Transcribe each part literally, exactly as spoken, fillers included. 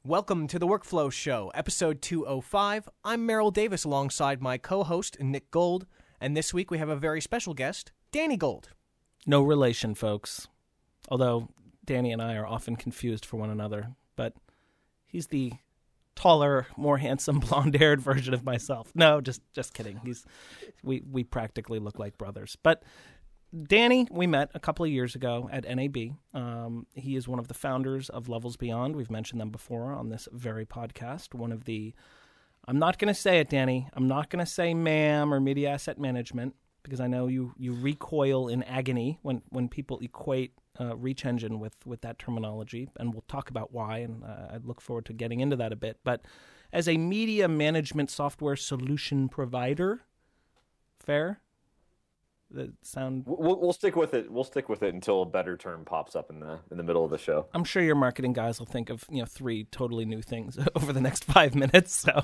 Welcome to the Workflow Show, episode two oh five. I'm Merrill Davis alongside my co-host, Nick Gold, and this week we have a very special guest, Danny Gold. No relation, folks. Although Danny and I are often confused for one another, but he's the taller, more handsome, blonde-haired version of myself. No, just just kidding. He's we we practically look like brothers. But Danny, we met a couple of years ago at N A B. Um, he is one of the founders of Levels Beyond. We've mentioned them before on this very podcast. One of the, I'm not going to say it, Danny. I'm not going to say M A M or Media Asset Management because I know you you recoil in agony when, when people equate uh, Reach Engine with, with that terminology, and we'll talk about why, and uh, I look forward to getting into that a bit. But as a media management software solution provider, fair? That sound we'll, we'll stick with it. We'll stick with it until a better term pops up in the in the middle of the show. I'm sure your marketing guys will think of, you know, three totally new things over the next five minutes. So,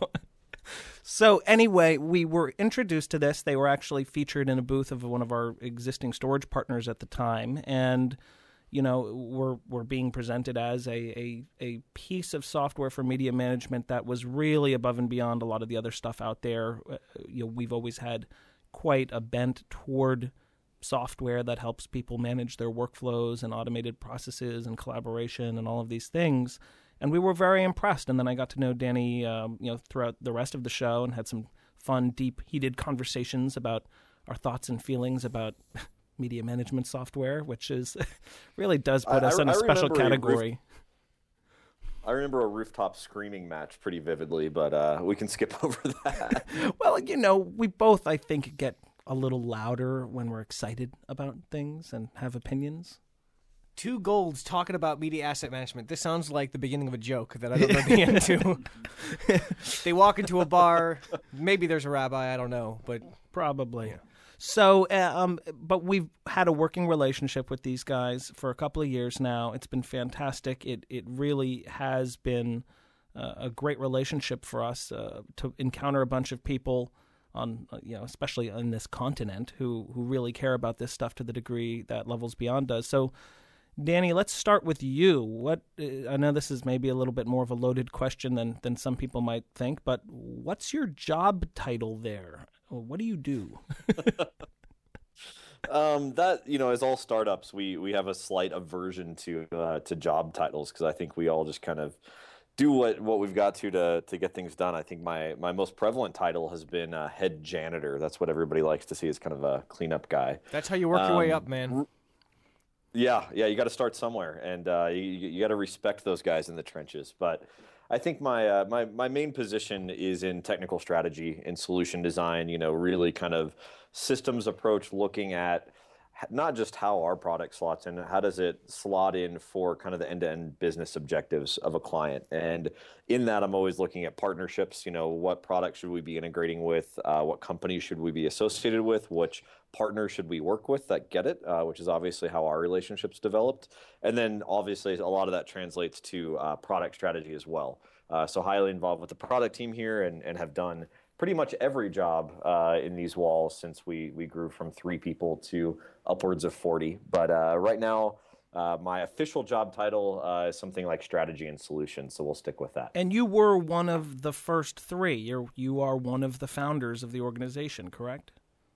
so anyway, we were introduced to this. They were actually featured in a booth of one of our existing storage partners at the time, and you know, we're we're being presented as a a a piece of software for media management that was really above and beyond a lot of the other stuff out there. Uh, you know, we've always had quite a bent toward software that helps people manage their workflows and automated processes and collaboration and all of these things. And we were very impressed. And then I got to know Danny, um, you know, throughout the rest of the show and had some fun, deep, heated conversations about our thoughts and feelings about media management software, which is really does put I, us I, in a I special category. Roof, I remember a rooftop screaming match pretty vividly, but uh, we can skip over that. Well, you know, we both, I think, get a little louder when we're excited about things and have opinions. Two golds talking about media asset management. This sounds like the beginning of a joke that I don't know the end to. They walk into a bar. Maybe there's a rabbi. I don't know, but probably. Yeah. So, uh, um, but we've had a working relationship with these guys for a couple of years now. It's been fantastic. It it really has been uh, a great relationship for us uh, to encounter a bunch of people on, uh, you know, especially on this continent who who really care about this stuff to the degree that Levels Beyond does. So, Danny, let's start with you. What uh, I know this is maybe a little bit more of a loaded question than than some people might think, but what's your job title there? What do you do? um, that, you know, as all startups, we we have a slight aversion to uh, to job titles because I think we all just kind of do what, what we've got to, to to get things done. I think my my most prevalent title has been uh, head janitor. That's what everybody likes to see as kind of a cleanup guy. That's how you work um, your way up, man. Yeah, yeah, you got to start somewhere, and uh, you you got to respect those guys in the trenches. But I think my uh, my my main position is in technical strategy and solution design. You know, really kind of systems approach, looking at not just how our product slots in, how does it slot in for kind of the end-to-end business objectives of a client. And in that, I'm always looking at partnerships. You know, what products should we be integrating with? Uh, what companies should we be associated with? Which partners should we work with that get it, uh, which is obviously how our relationships developed. And then obviously a lot of that translates to uh, product strategy as well. Uh, so highly involved with the product team here and, and have done pretty much every job uh, in these walls since we we grew from three people to upwards of forty. But uh, right now, uh, my official job title uh, is something like strategy and solutions, so we'll stick with that. And you were one of the first three. You're you are one of the founders of the organization, correct?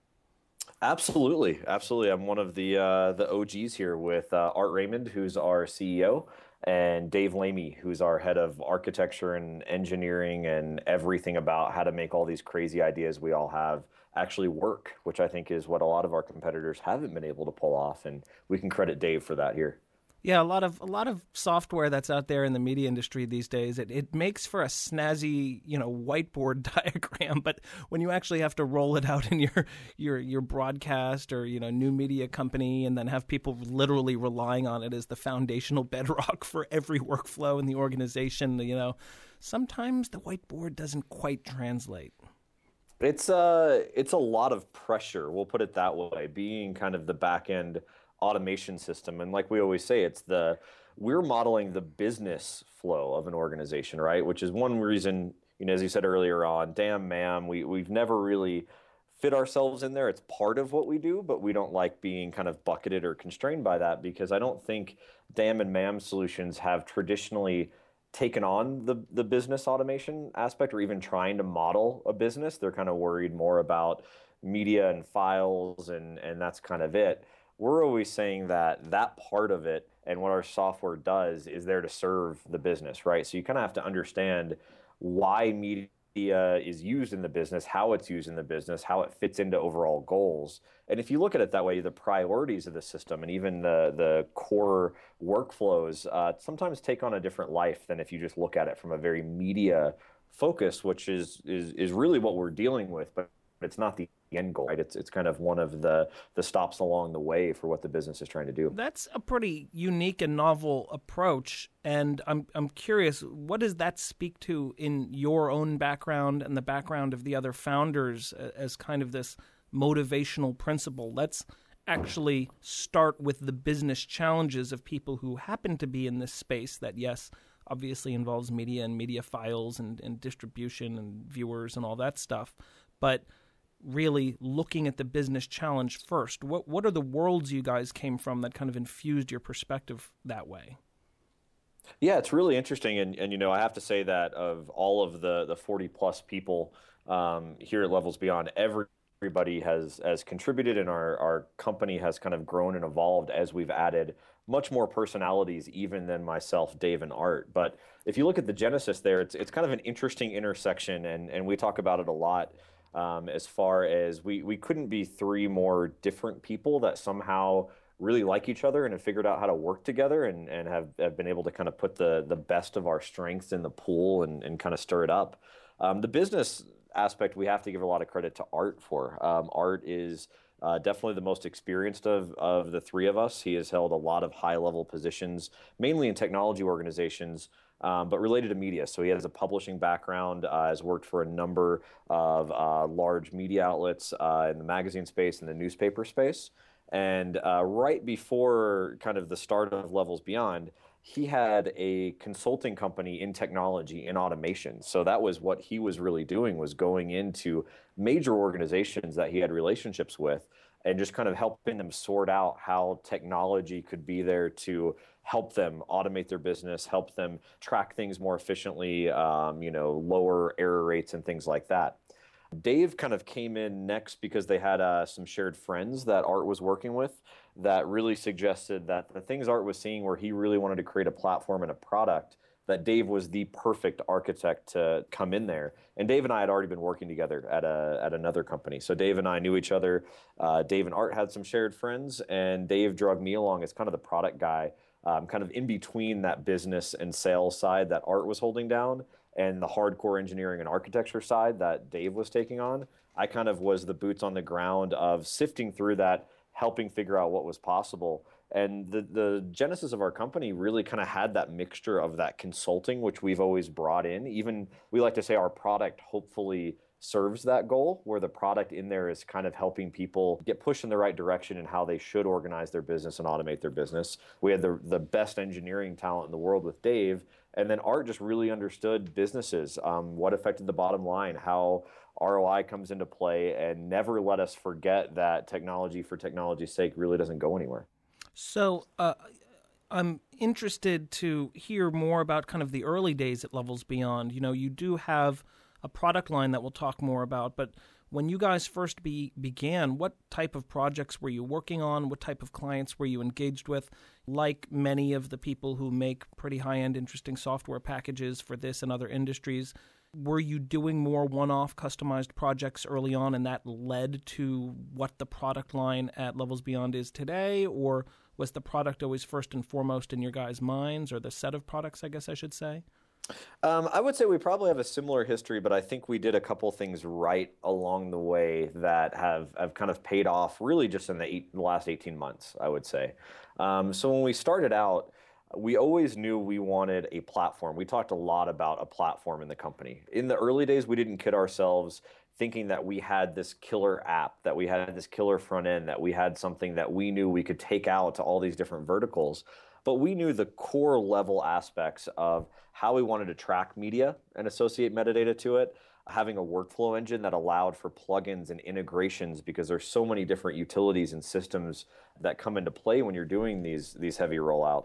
Absolutely, absolutely. I'm one of the uh, the O Gs here with uh, Art Raymond, who's our C E O, and Dave Lamy, who's our head of architecture and engineering and everything about how to make all these crazy ideas we all have actually work, which I think is what a lot of our competitors haven't been able to pull off, and we can credit Dave for that here. Yeah, a lot of a lot of software that's out there in the media industry these days, it, it makes for a snazzy, you know, whiteboard diagram, but when you actually have to roll it out in your your your broadcast or, you know, new media company and then have people literally relying on it as the foundational bedrock for every workflow in the organization, you know, sometimes the whiteboard doesn't quite translate. It's uh it's a lot of pressure, we'll put it that way, being kind of the back end automation system. And like we always say, it's the we're modeling the business flow of an organization, right? Which is one reason, you know, as you said earlier on, damn, ma'am, we, we've never really fit ourselves in there. It's part of what we do, but we don't like being kind of bucketed or constrained by that, because I don't think damn and ma'am solutions have traditionally taken on the the business automation aspect or even trying to model a business. They're kind of worried more about media and files and and that's kind of it. We're always saying that that part of it and what our software does is there to serve the business, right? So you kind of have to understand why media is used in the business, how it's used in the business, how it fits into overall goals. And if you look at it that way, the priorities of the system and even the the core workflows uh, sometimes take on a different life than if you just look at it from a very media focus, which is is is really what we're dealing with, but it's not the end goal, right? It's it's kind of one of the the stops along the way for what the business is trying to do. That's a pretty unique and novel approach, and I'm I'm curious, what does that speak to in your own background and the background of the other founders as kind of this motivational principle? Let's actually start with the business challenges of people who happen to be in this space that, yes, obviously involves media and media files and, and distribution and viewers and all that stuff, but really looking at the business challenge first. What what are the worlds you guys came from that kind of infused your perspective that way? Yeah, it's really interesting. And, and you know, I have to say that of all of the, the forty plus people um, here at Levels Beyond, every, everybody has, has contributed and our, our company has kind of grown and evolved as we've added much more personalities even than myself, Dave, and Art. But if you look at the genesis there, it's, it's kind of an interesting intersection, and, and we talk about it a lot. Um, as far as we, we couldn't be three more different people that somehow really like each other and have figured out how to work together and, and have, have been able to kind of put the, the best of our strengths in the pool and, and kind of stir it up. Um, the business aspect, we have to give a lot of credit to Art for. Um, Art is uh, definitely the most experienced of, of the three of us. He has held a lot of high-level positions, mainly in technology organizations, Um, but related to media. So he has a publishing background, uh, has worked for a number of uh, large media outlets uh, in the magazine space and the newspaper space. And uh, right before kind of the start of Levels Beyond, he had a consulting company in technology in automation. So that was what he was really doing, was going into major organizations that he had relationships with and just kind of helping them sort out how technology could be there to help them automate their business, help them track things more efficiently, um, you know, lower error rates and things like that. Dave kind of came in next because they had uh, some shared friends that Art was working with that really suggested that the things Art was seeing where he really wanted to create a platform and a product, that Dave was the perfect architect to come in there. And Dave and I had already been working together at a at another company. So Dave and I knew each other. Uh, Dave and Art had some shared friends, and Dave drug me along as kind of the product guy, um, kind of in between that business and sales side that Art was holding down and the hardcore engineering and architecture side that Dave was taking on. I kind of was the boots on the ground of sifting through that, helping figure out what was possible. And the, the genesis of our company really kind of had that mixture of that consulting, which we've always brought in. Even we like to say our product hopefully serves that goal, where the product in there is kind of helping people get pushed in the right direction in how they should organize their business and automate their business. We had the, the best engineering talent in the world with Dave. And then Art just really understood businesses, um, what affected the bottom line, how R O I comes into play, and never let us forget that technology for technology's sake really doesn't go anywhere. So uh, I'm interested to hear more about kind of the early days at Levels Beyond. You know, you do have a product line that we'll talk more about, but when you guys first be, began, what type of projects were you working on? What type of clients were you engaged with? Like many of the people who make pretty high-end, interesting software packages for this and other industries, were you doing more one-off customized projects early on, and that led to what the product line at Levels Beyond is today? Or was the product always first and foremost in your guys' minds, or the set of products, I guess I should say? Um, I would say we probably have a similar history, but I think we did a couple things right along the way that have, have kind of paid off really just in the, eight, the last eighteen months, I would say. Um, so when we started out, we always knew we wanted a platform. We talked a lot about a platform in the company. In the early days, we didn't kid ourselves thinking that we had this killer app, that we had this killer front end, that we had something that we knew we could take out to all these different verticals. But we knew the core level aspects of how we wanted to track media and associate metadata to it, having a workflow engine that allowed for plugins and integrations, because there's so many different utilities and systems that come into play when you're doing these, these heavy rollouts.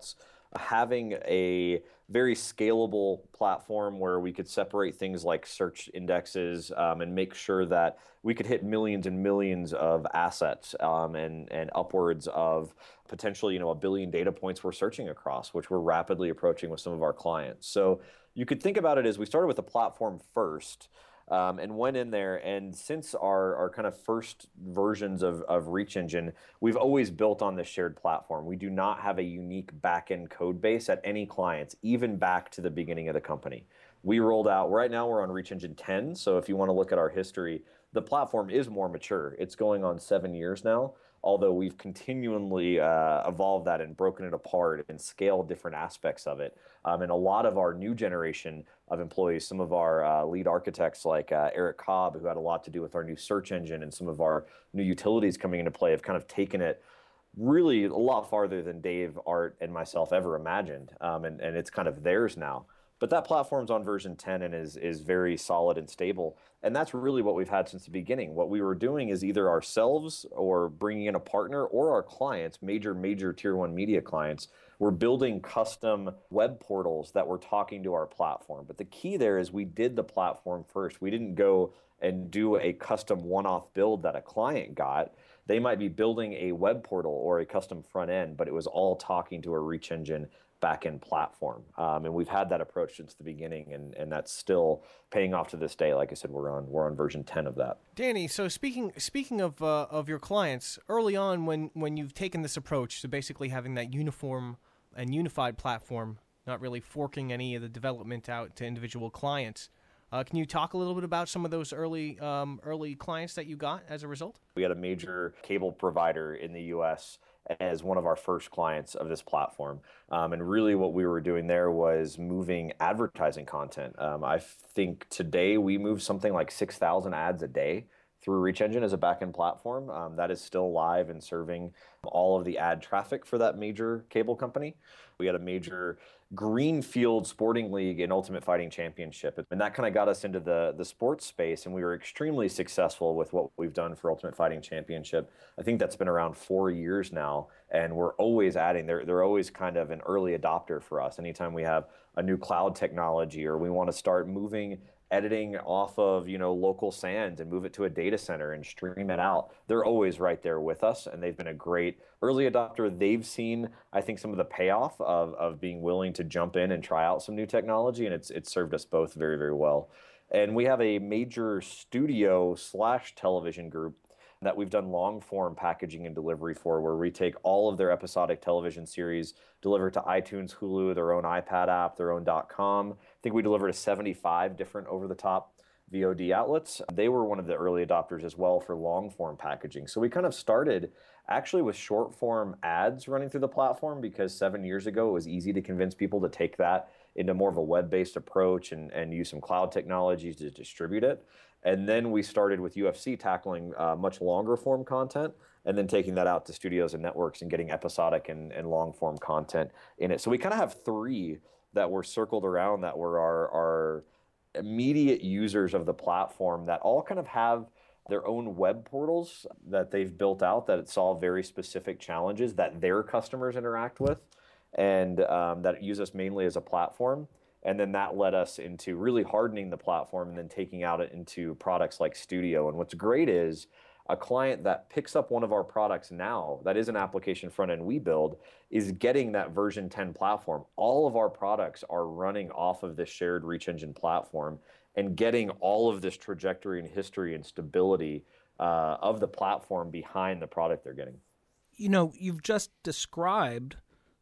having a very scalable platform where we could separate things like search indexes um, and make sure that we could hit millions and millions of assets um, and, and upwards of potentially, you know, a billion data points we're searching across, which we're rapidly approaching with some of our clients. So you could think about it as we started with the platform first. Um, and went in there, and since our, our kind of first versions of, of Reach Engine, we've always built on this shared platform. We do not have a unique backend code base at any clients, even back to the beginning of the company. We rolled out, right now we're on Reach Engine ten, so if you want to look at our history, the platform is more mature. It's going on seven years now, although we've continually uh, evolved that and broken it apart and scaled different aspects of it. Um, and a lot of our new generation of employees, some of our uh, lead architects like uh, Eric Cobb, who had a lot to do with our new search engine and some of our new utilities coming into play, have kind of taken it really a lot farther than Dave, Art, and myself ever imagined. Um, and, and it's kind of theirs now. But that platform's on version ten and is is very solid and stable. And that's really what we've had since the beginning. What we were doing is either ourselves or bringing in a partner or our clients, major, major tier one media clients, we're building custom web portals that were talking to our platform. But the key there is we did the platform first. We didn't go and do a custom one-off build that a client got. They might be building a web portal or a custom front end, but it was all talking to a Reach Engine backend platform. Um, and we've had that approach since the beginning, and, and that's still paying off to this day. Like I said, we're on we're on version ten of that. Danny, so speaking speaking of uh, of your clients, early on when, when you've taken this approach to basically having that uniform and unified platform, not really forking any of the development out to individual clients, uh, can you talk a little bit about some of those early um, early clients that you got as a result? We had a major cable provider in the U S as one of our first clients of this platform. Um, and really what we were doing there was moving advertising content. Um, I think today we move something like six thousand ads a day through Reach Engine as a backend platform. Um, that is still live and serving all of the ad traffic for that major cable company. We had a major greenfield sporting league and Ultimate Fighting Championship. And that kind of got us into the, the sports space, and we were extremely successful with what we've done for Ultimate Fighting Championship. I think that's been around four years now, and we're always adding. They're, they're always kind of an early adopter for us. Anytime we have a new cloud technology or we want to start moving editing off of, you know, local sands and move it to a data center and stream it out, they're always right there with us, and they've been a great early adopter. They've seen, I think, some of the payoff of, of being willing to jump in and try out some new technology, and it's it's served us both very, very well. And we have a major studio slash television group that we've done long form packaging and delivery for, where we take all of their episodic television series, deliver to iTunes, Hulu, their own iPad app, their own .com. I think we deliver to seventy-five different over-the-top V O D outlets. They were one of the early adopters as well for long form packaging. So we kind of started actually with short form ads running through the platform, because seven years ago it was easy to convince people to take that into more of a web-based approach and, and use some cloud technologies to distribute it. And then we started with U F C tackling uh, much longer form content, and then taking that out to studios and networks and getting episodic and, and long form content in it. So we kind of have three that were circled around that were our, our immediate users of the platform, that all kind of have their own web portals that they've built out that solve very specific challenges that their customers interact with, and um, that use us mainly as a platform. And then that led us into really hardening the platform and then taking out it into products like Studio. And what's great is a client that picks up one of our products now, that is an application front end we build, is getting that version ten platform. All of our products are running off of this shared Reach Engine platform and getting all of this trajectory and history and stability uh, of the platform behind the product they're getting. You know, you've just described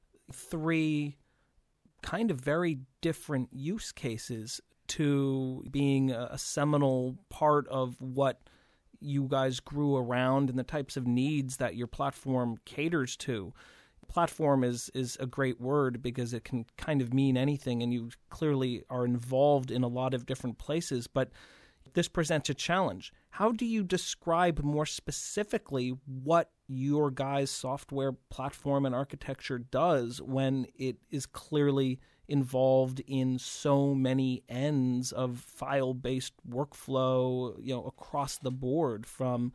three kind of very different use cases to being a seminal part of what you guys grew around and the types of needs that your platform caters to. Platform is is a great word because it can kind of mean anything, and you clearly are involved in a lot of different places, but this presents a challenge. How do you describe more specifically what your guys' software platform and architecture does when it is clearly involved in so many ends of file-based workflow, you know, across the board, from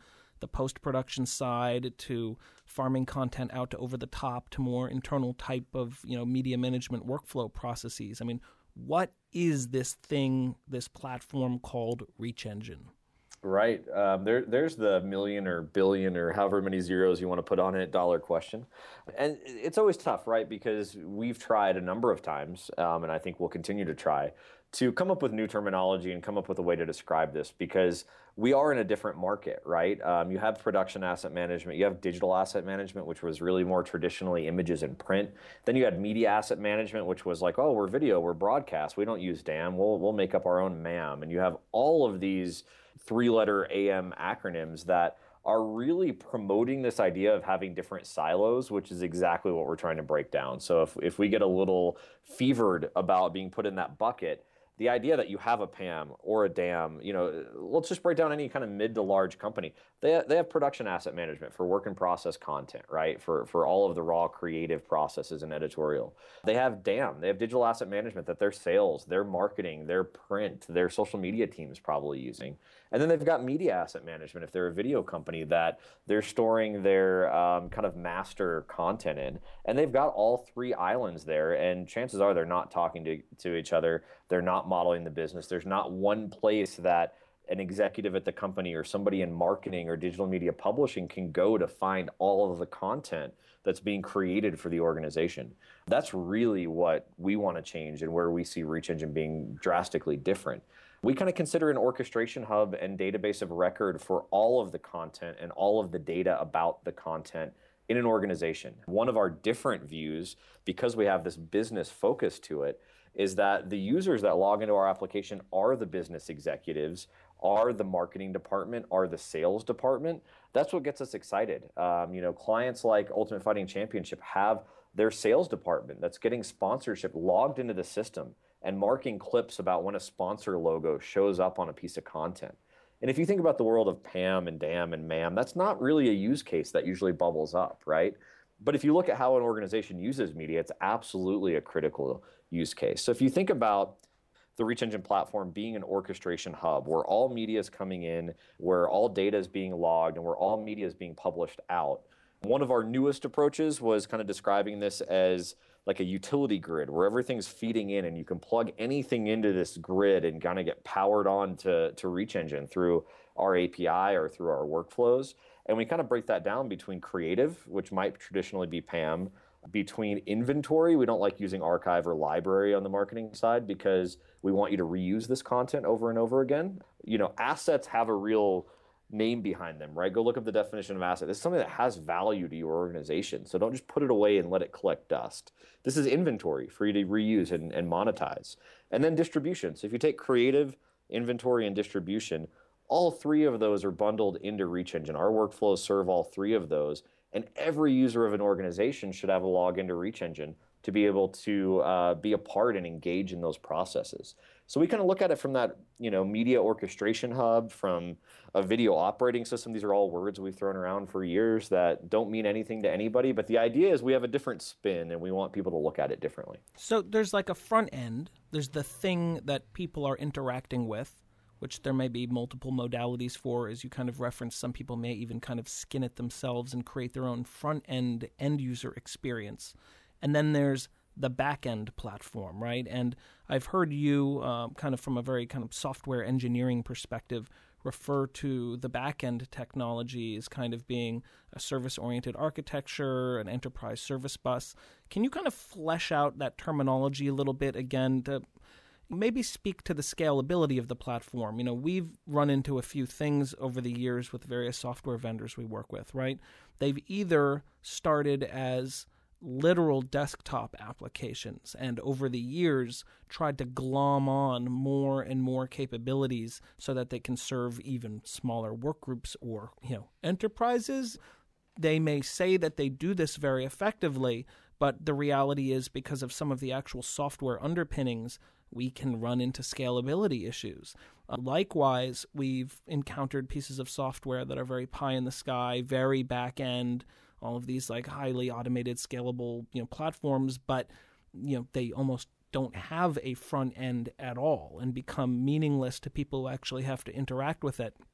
the post-production side to farming content out to over the top to more internal type of, you know, media management workflow processes. I mean, what is this thing, this platform called Reach Engine? Right. Um, there, there's the million or billion or however many zeros you want to put on it, dollar question. And it's always tough, right? Because we've tried a number of times, um, and I think we'll continue to try, to come up with new terminology and come up with a way to describe this, because we are in a different market, right? Um, you have production asset management, you have digital asset management, which was really more traditionally images and print. Then you had media asset management, which was like, oh, we're video, we're broadcast, we don't use D A M, we'll, we'll make up our own M A M. And you have all of these three-letter A M acronyms that are really promoting this idea of having different silos, which is exactly what we're trying to break down. So if, if we get a little fevered about being put in that bucket, the idea that you have a P A M or a D A M, you know, let's just break down any kind of mid to large company. They, they have production asset management for work in process content, right? For, for all of the raw creative processes and editorial. They have D A M, they have digital asset management that their sales, their marketing, their print, their social media team is probably using. And then they've got media asset management if they're a video company that they're storing their um, kind of master content in. And they've got all three islands there, and chances are they're not talking to, to each other. They're not modeling the business. There's not one place that an executive at the company or somebody in marketing or digital media publishing can go to find all of the content that's being created for the organization. That's really what we want to change and where we see Reach Engine being drastically different. We kind of consider an orchestration hub and database of record for all of the content and all of the data about the content in an organization. One of our different views, because we have this business focus to it, is that the users that log into our application are the business executives, are the marketing department, are the sales department. That's what gets us excited. Um, you know, clients like Ultimate Fighting Championship have their sales department that's getting sponsorship logged into the system and marking clips about when a sponsor logo shows up on a piece of content. And if you think about the world of P A M and D A M and M A M, that's not really a use case that usually bubbles up, right? But if you look at how an organization uses media, it's absolutely a critical use case. So if you think about the Reach Engine platform being an orchestration hub where all media is coming in, where all data is being logged, and where all media is being published out, one of our newest approaches was kind of describing this as like a utility grid where everything's feeding in and you can plug anything into this grid and kind of get powered on to, to Reach Engine through our A P I or through our workflows. And we kind of break that down between creative, which might traditionally be P A M, between inventory. We don't like using archive or library on the marketing side because we want you to reuse this content over and over again. You know, assets have a real name behind them, right? Go look up the definition of asset. This is something that has value to your organization. So don't just put it away and let it collect dust. This is inventory for you to reuse and, and monetize. And then distribution. So if you take creative, inventory, and distribution, all three of those are bundled into Reach Engine. Our workflows serve all three of those. And every user of an organization should have a login to Reach Engine to be able to uh, be a part and engage in those processes. So we kind of look at it from that, you know, media orchestration hub, from a video operating system. These are all words we've thrown around for years that don't mean anything to anybody. But the idea is we have a different spin and we want people to look at it differently. So there's like a front end. There's the thing that people are interacting with, which there may be multiple modalities for, as you kind of referenced. Some people may even kind of skin it themselves and create their own front-end end-user experience. And then there's the back-end platform, right? And I've heard you uh, kind of from a very kind of software engineering perspective refer to the back-end technology as kind of being a service-oriented architecture, an enterprise service bus. Can you kind of flesh out that terminology a little bit again to maybe speak to the scalability of the platform? You know, we've run into a few things over the years with various software vendors we work with, right? They've either started as literal desktop applications and over the years tried to glom on more and more capabilities so that they can serve even smaller work groups or, you know, enterprises. They may say that they do this very effectively, but the reality is because of some of the actual software underpinnings, we can run into scalability issues. Uh, likewise, we've encountered pieces of software that are very pie in the sky, very back end, all of these like highly automated, scalable, you know, platforms, but you know they almost don't have a front end at all and become meaningless to people who actually have to interact with it.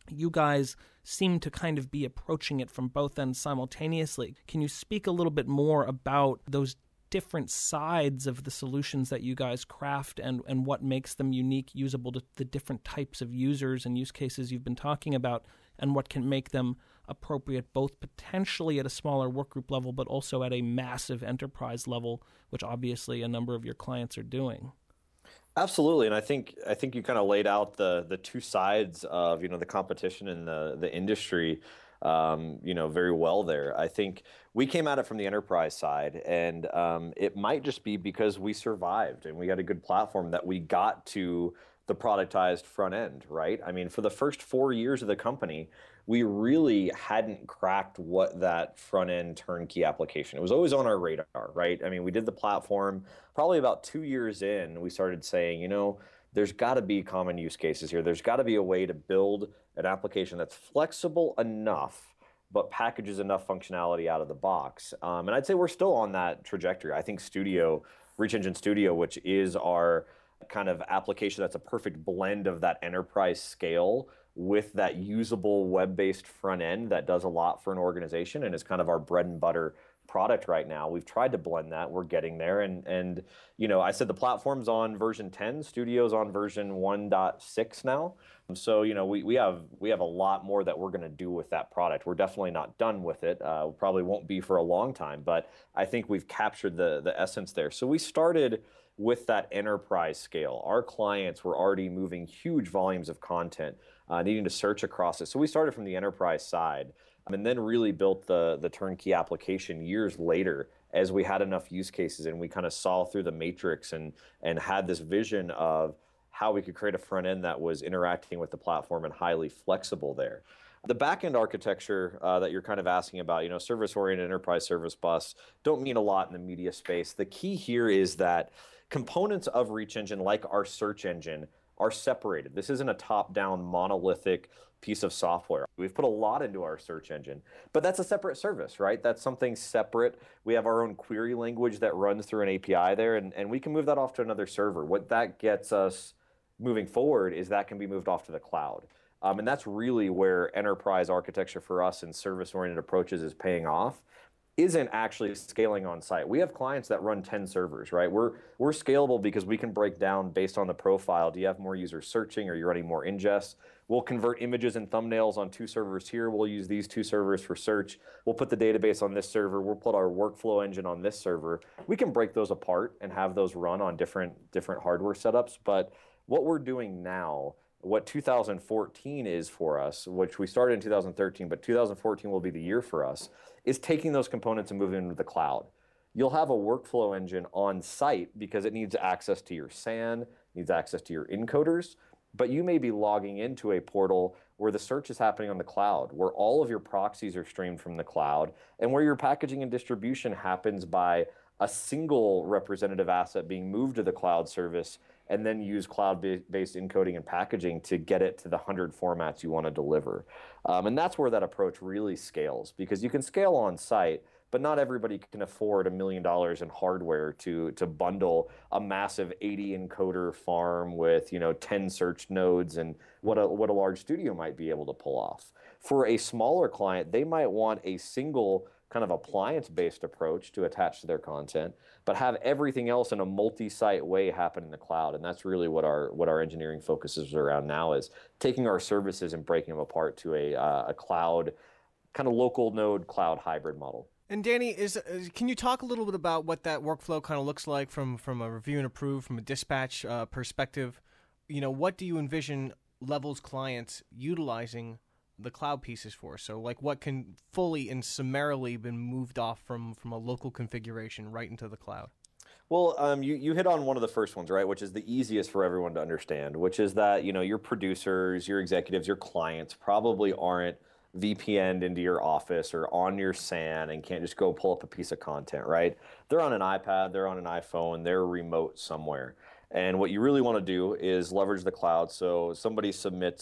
you guys seem to kind of be approaching it from both ends simultaneously. Can you speak a little bit more about those different sides of the solutions that you guys craft and, and what makes them unique, usable to the different types of users and use cases you've been talking about, and what can make them appropriate both potentially at a smaller workgroup level, but also at a massive enterprise level, which obviously a number of your clients are doing? Absolutely, and I think I think you kind of laid out the the two sides of you know the competition in the the industry, um, you know very well there. I think we came at it from the enterprise side, and um, it might just be because we survived and we had a good platform that we got to the productized front end, right? I mean, for the first four years of the company, we really hadn't cracked what that front end turnkey application. It was always on our radar, right? I mean, we did the platform. Probably about two years in, we started saying, you know, there's got to be common use cases here. There's got to be a way to build an application that's flexible enough, but packages enough functionality out of the box. Um, and I'd say we're still on that trajectory. I think Studio, Reach Engine Studio, which is our kind of application that's a perfect blend of that enterprise scale with that usable web-based front end that does a lot for an organization and is kind of our bread and butter product right now. We've tried to blend that. We're getting there. And, and you know, I said the platform's on version ten, Studio's on version one point six now. So, you know, we, we have we have a lot more that we're going to do with that product. We're definitely not done with it. Uh, probably won't be for a long time, but I think we've captured the, the essence there. So we started with that enterprise scale. Our clients were already moving huge volumes of content, uh, needing to search across it. So we started from the enterprise side um, and then really built the, the turnkey application years later as we had enough use cases and we kind of saw through the matrix and, and had this vision of how we could create a front end that was interacting with the platform and highly flexible there. The backend architecture uh, that you're kind of asking about, you know, service-oriented enterprise service bus, don't mean a lot in the media space. The key here is that components of Reach Engine, like our search engine, are separated. This isn't a top-down monolithic piece of software. We've put a lot into our search engine, but that's a separate service, right? That's something separate. We have our own query language that runs through an A P I there, and, and we can move that off to another server. What that gets us moving forward is that can be moved off to the cloud. Um, and that's really where enterprise architecture for us and service-oriented approaches is paying off, isn't actually scaling on site. We have clients that run ten servers, right? We're, we're scalable because we can break down based on the profile. Do you have more users searching? Or are you running more ingests? We'll convert images and thumbnails on two servers here. We'll use these two servers for search. We'll put the database on this server. We'll put our workflow engine on this server. We can break those apart and have those run on different, different hardware setups. But what we're doing now, what two thousand fourteen is for us, which we started in two thousand thirteen, but two thousand fourteen will be the year for us, is taking those components and moving them to the cloud. You'll have a workflow engine on site because it needs access to your S A N, needs access to your encoders, but you may be logging into a portal where the search is happening on the cloud, where all of your proxies are streamed from the cloud, and where your packaging and distribution happens by a single representative asset being moved to the cloud service and then use cloud-based encoding and packaging to get it to the one hundred formats you want to deliver. Um, and that's where that approach really scales, because you can scale on site, but not everybody can afford a million dollars in hardware to, to bundle a massive eighty encoder farm with, you know, ten search nodes and what a, what a large studio might be able to pull off. For a smaller client, they might want a single kind of appliance-based approach to attach to their content, but have everything else in a multi-site way happen in the cloud. And that's really what our what our engineering focuses around now, is taking our services and breaking them apart to a, uh, a cloud, kind of local node cloud hybrid model. And Danny, is, is can you talk a little bit about what that workflow kind of looks like from, from a review and approve, from a dispatch uh, perspective? You know, what do you envision Levels clients utilizing the cloud pieces for? So like what can fully and summarily been moved off from, from a local configuration right into the cloud? Well, um, you, you hit on one of the first ones, right, which is the easiest for everyone to understand, which is that, you know, your producers, your executives, your clients probably aren't V P N'd into your office or on your S A N and can't just go pull up a piece of content, right? They're on an iPad, they're on an iPhone, they're remote somewhere. And what you really want to do is leverage the cloud. So somebody submits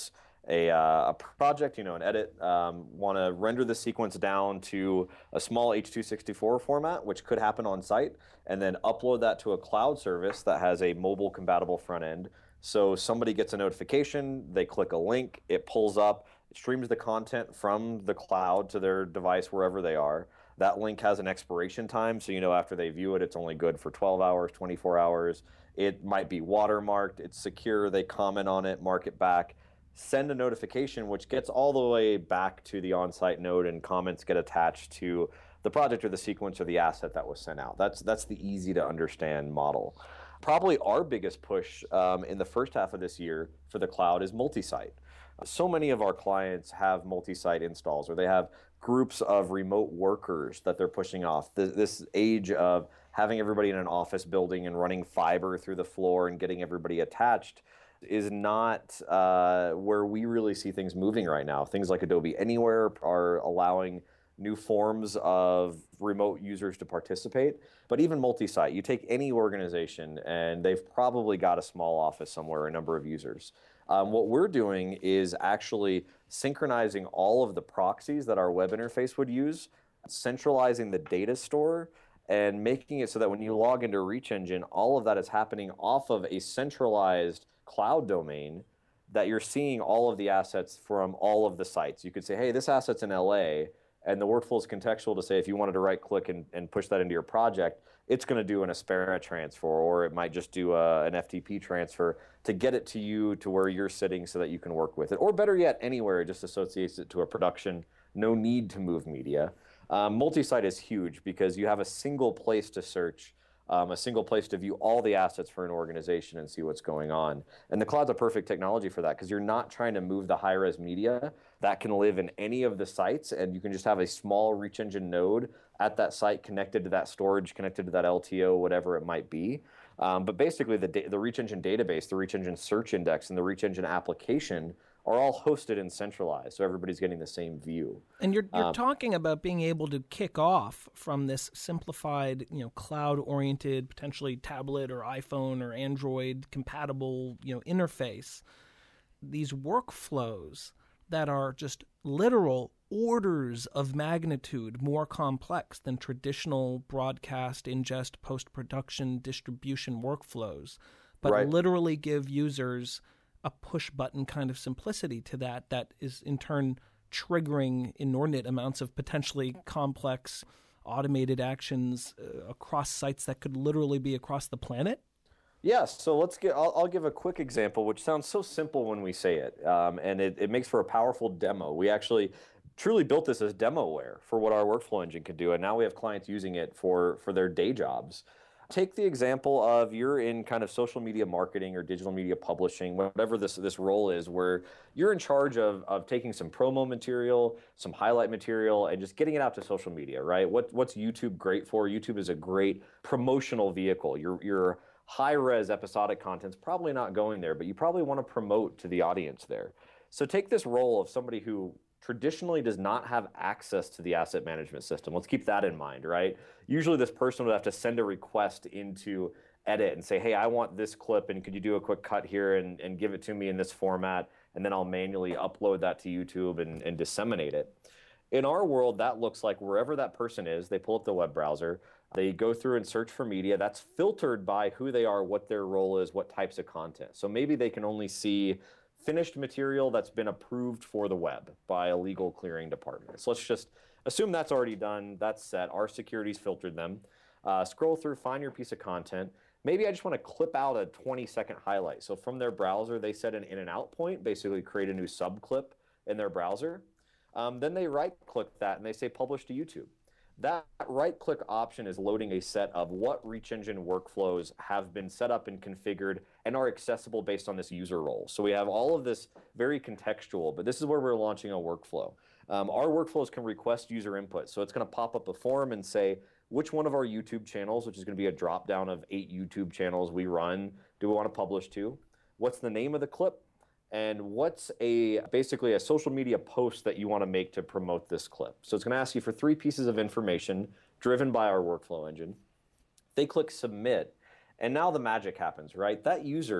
a, uh, a project, you know, an edit, um, want to render the sequence down to a small H two sixty-four format, which could happen on site, and then upload that to a cloud service that has a mobile compatible front end. So somebody gets a notification, they click a link, it pulls up, it streams the content from the cloud to their device wherever they are. That link has an expiration time, so you know after they view it, it's only good for twelve hours, twenty-four hours. It might be watermarked, it's secure, they comment on it, mark it back, send a notification, which gets all the way back to the on-site node, and comments get attached to the project or the sequence or the asset that was sent out. That's, that's the easy to understand model. Probably our biggest push um, in the first half of this year for the cloud is multi-site. So many of our clients have multi-site installs, or they have groups of remote workers that they're pushing off. This, this age of having everybody in an office building and running fiber through the floor and getting everybody attached is not uh, where we really see things moving right now. Things like Adobe Anywhere are allowing new forms of remote users to participate, but even multi-site. You take any organization and they've probably got a small office somewhere, a number of users. Um, what we're doing is actually synchronizing all of the proxies that our web interface would use, centralizing the data store, and making it so that when you log into Reach Engine, all of that is happening off of a centralized cloud domain that you're seeing all of the assets from all of the sites. You could say, hey, this asset's in L A, and the workflow is contextual to say if you wanted to right click and, and push that into your project, it's going to do an Aspera transfer, or it might just do a, an F T P transfer to get it to you to where you're sitting so that you can work with it. Or better yet, anywhere, it just associates it to a production, no need to move media. Um, multi-site is huge because you have a single place to search, um, a single place to view all the assets for an organization and see what's going on. And the cloud's a perfect technology for that because you're not trying to move the high-res media. That can live in any of the sites, and you can just have a small Reach Engine node at that site connected to that storage, connected to that L T O, whatever it might be. Um, but basically, the, the Reach Engine database, the Reach Engine search index, and the Reach Engine application are all hosted and centralized, so everybody's getting the same view. And you're you're um, talking about being able to kick off from this simplified, you know, cloud-oriented, potentially tablet or iPhone or Android compatible, you know, interface. These workflows that are just literal orders of magnitude more complex than traditional broadcast, ingest, post-production, distribution workflows, but Right. literally give users a push-button kind of simplicity to that that is in turn triggering inordinate amounts of potentially complex automated actions uh, across sites that could literally be across the planet? Yes, so let's get, I'll, I'll give a quick example, which sounds so simple when we say it, um, and it, it makes for a powerful demo. We actually truly built this as demoware for what our workflow engine could do, and now we have clients using it for, for their day jobs. Take the example of you're in kind of social media marketing or digital media publishing, whatever this, this role is, where you're in charge of, of taking some promo material, some highlight material, and just getting it out to social media, right? What, what's YouTube great for? YouTube is a great promotional vehicle. Your, your high-res episodic content's probably not going there, but you probably want to promote to the audience there. So take this role of somebody who traditionally does not have access to the asset management system. Let's keep that in mind, right? Usually this person would have to send a request into Edit and say, hey, I want this clip, and could you do a quick cut here and, and give it to me in this format, and then I'll manually upload that to YouTube and, and disseminate it. In our world, that looks like wherever that person is, they pull up the web browser, they go through and search for media. That's filtered by who they are, what their role is, what types of content. So maybe they can only see finished material that's been approved for the web by a legal clearing department. So let's just assume that's already done, that's set, our security's filtered them. Uh, scroll through, find your piece of content. Maybe I just want to clip out a twenty second highlight. So from their browser, they set an in and out point, basically create a new subclip in their browser. Um, then they right click that and they say publish to YouTube. That right click option is loading a set of what Reach Engine workflows have been set up and configured and are accessible based on this user role. So we have all of this very contextual, but this is where we're launching a workflow. Um, our workflows can request user input. So it's going to pop up a form and say, which one of our YouTube channels, which is going to be a drop down of eight YouTube channels we run, do we want to publish to? What's the name of the clip? And what's a basically a social media post that you want to make to promote this clip? So it's going to ask you for three pieces of information driven by our workflow engine. They click submit, and now the magic happens, right? That user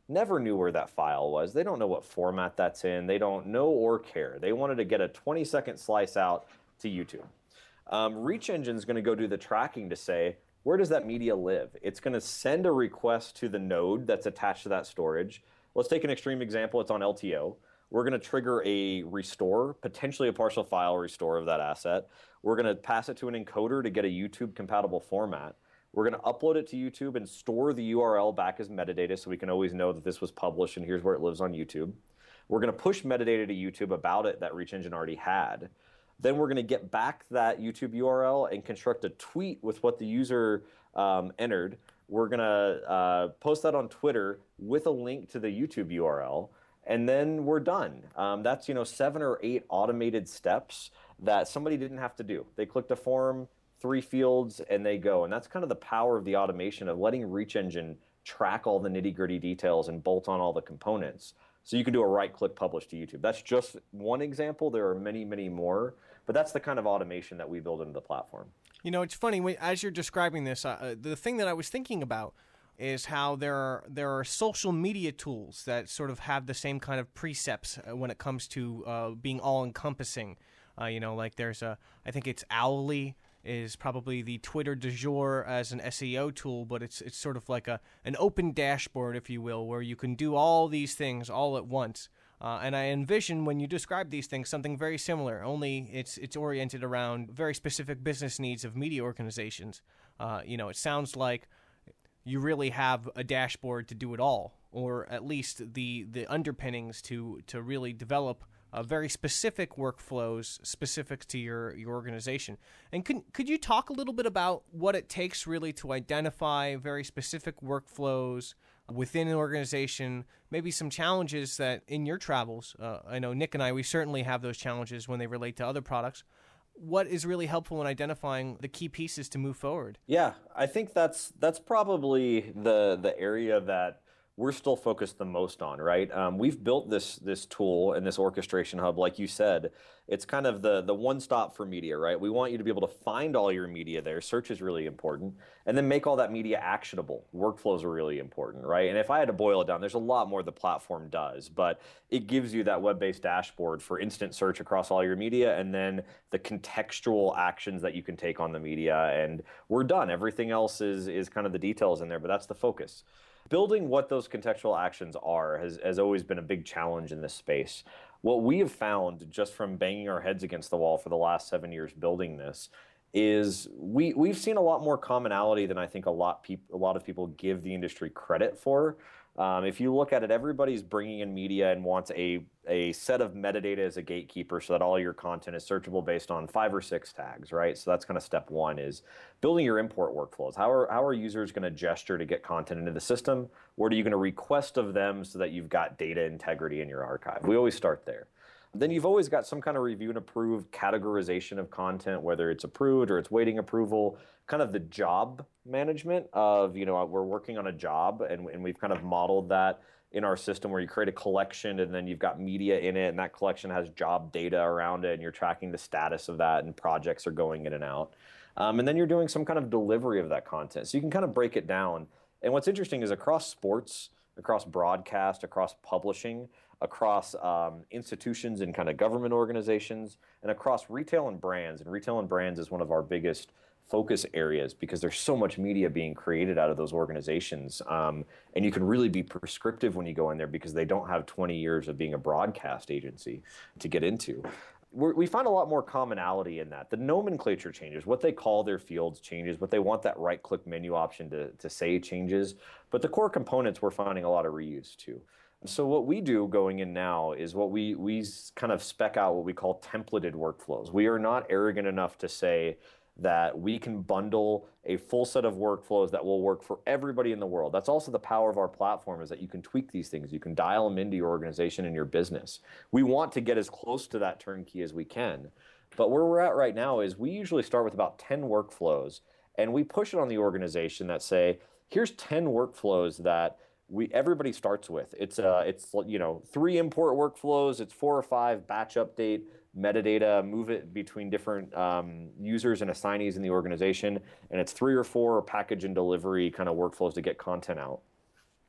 never knew where that file was. They don't know what format that's in. They don't know or care. They wanted to get a twenty second slice out to YouTube. Um, Reach Engine is going to go do the tracking to say, where does that media live? It's going to send a request to the node that's attached to that storage. Let's take an extreme example. It's on L T O. We're going to trigger a restore, potentially a partial file restore of that asset. We're going to pass it to an encoder to get a YouTube compatible format. We're going to upload it to YouTube and store the U R L back as metadata so we can always know that this was published and here's where it lives on YouTube. We're going to push metadata to YouTube about it that Reach Engine already had. Then we're going to get back that YouTube U R L and construct a tweet with what the user um, entered. We're going to uh, post that on Twitter with a link to the YouTube U R L, and then we're done. Um, that's, you know, seven or eight automated steps that somebody didn't have to do. They clicked a form, three fields, and they go. And that's kind of the power of the automation of letting Reach Engine track all the nitty-gritty details and bolt on all the components. So you can do a right-click publish to YouTube. That's just one example. There are many, many more. But that's the kind of automation that we build into the platform. You know, it's funny, when, as you're describing this, uh, the thing that I was thinking about is how there are there are social media tools that sort of have the same kind of precepts uh, when it comes to uh, being all-encompassing. Uh, you know, like there's a, I think it's Owly is probably the Twitter du jour as an S E O tool, but it's it's sort of like a an open dashboard, if you will, where you can do all these things all at once. Uh, and I envision when you describe these things something very similar, only it's it's oriented around very specific business needs of media organizations. Uh, you know, it sounds like you really have a dashboard to do it all, or at least the the underpinnings to to really develop uh, very specific workflows specific to your, your organization. And could could you talk a little bit about what it takes really to identify very specific workflows within an organization, maybe some challenges that in your travels, uh, I know Nick and I, we certainly have those challenges when they relate to other products. What is really helpful in identifying the key pieces to move forward? Yeah, I think that's that's probably the the area that we're still focused the most on, right? Um, we've built this this tool and this orchestration hub, like you said. It's kind of the the one stop for media, right? We want you to be able to find all your media there. Search is really important, and then make all that media actionable. Workflows are really important, right? And if I had to boil it down, there's a lot more the platform does, but it gives you that web-based dashboard for instant search across all your media, and then the contextual actions that you can take on the media, and we're done. Everything else is is kind of the details in there, but that's the focus. Building what those contextual actions are has, has always been a big challenge in this space. What we have found just from banging our heads against the wall for the last seven years building this is we, we've seen a lot more commonality than I think a lot, peop- a lot of people give the industry credit for. Um, if you look at it, everybody's bringing in media and wants a, a set of metadata as a gatekeeper so that all your content is searchable based on five or six tags, right? So that's kind of step one, is building your import workflows. How are, how are users going to gesture to get content into the system? What are you going to request of them so that you've got data integrity in your archive? We always start there. Then you've always got some kind of review and approved categorization of content, whether it's approved or it's waiting approval, kind of the job management of, you know, we're working on a job and, and we've kind of modeled that in our system where you create a collection and then you've got media in it and that collection has job data around it and you're tracking the status of that and projects are going in and out. Um, and then you're doing some kind of delivery of that content. So you can kind of break it down. And what's interesting is across sports, across broadcast, across publishing, across um, institutions and kind of government organizations, and across retail and brands. And retail and brands is one of our biggest focus areas because there's so much media being created out of those organizations. Um, and you can really be prescriptive when you go in there because they don't have twenty years of being a broadcast agency to get into. We're, we find a lot more commonality in that. The nomenclature changes, what they call their fields changes, what they want that right-click menu option to, to say changes, but the core components we're finding a lot of reuse too. So what we do going in now is what we we kind of spec out what we call templated workflows. We are not arrogant enough to say that we can bundle a full set of workflows that will work for everybody in the world. That's also the power of our platform, is that you can tweak these things. You can dial them into your organization and your business. We want to get as close to that turnkey as we can. But where we're at right now is we usually start with about ten workflows, and we push it on the organization that say, here's ten workflows that we everybody starts with. It's uh it's you know three import workflows, it's four or five batch update, metadata, move it between different um, users and assignees in the organization, and it's three or four package and delivery kind of workflows to get content out.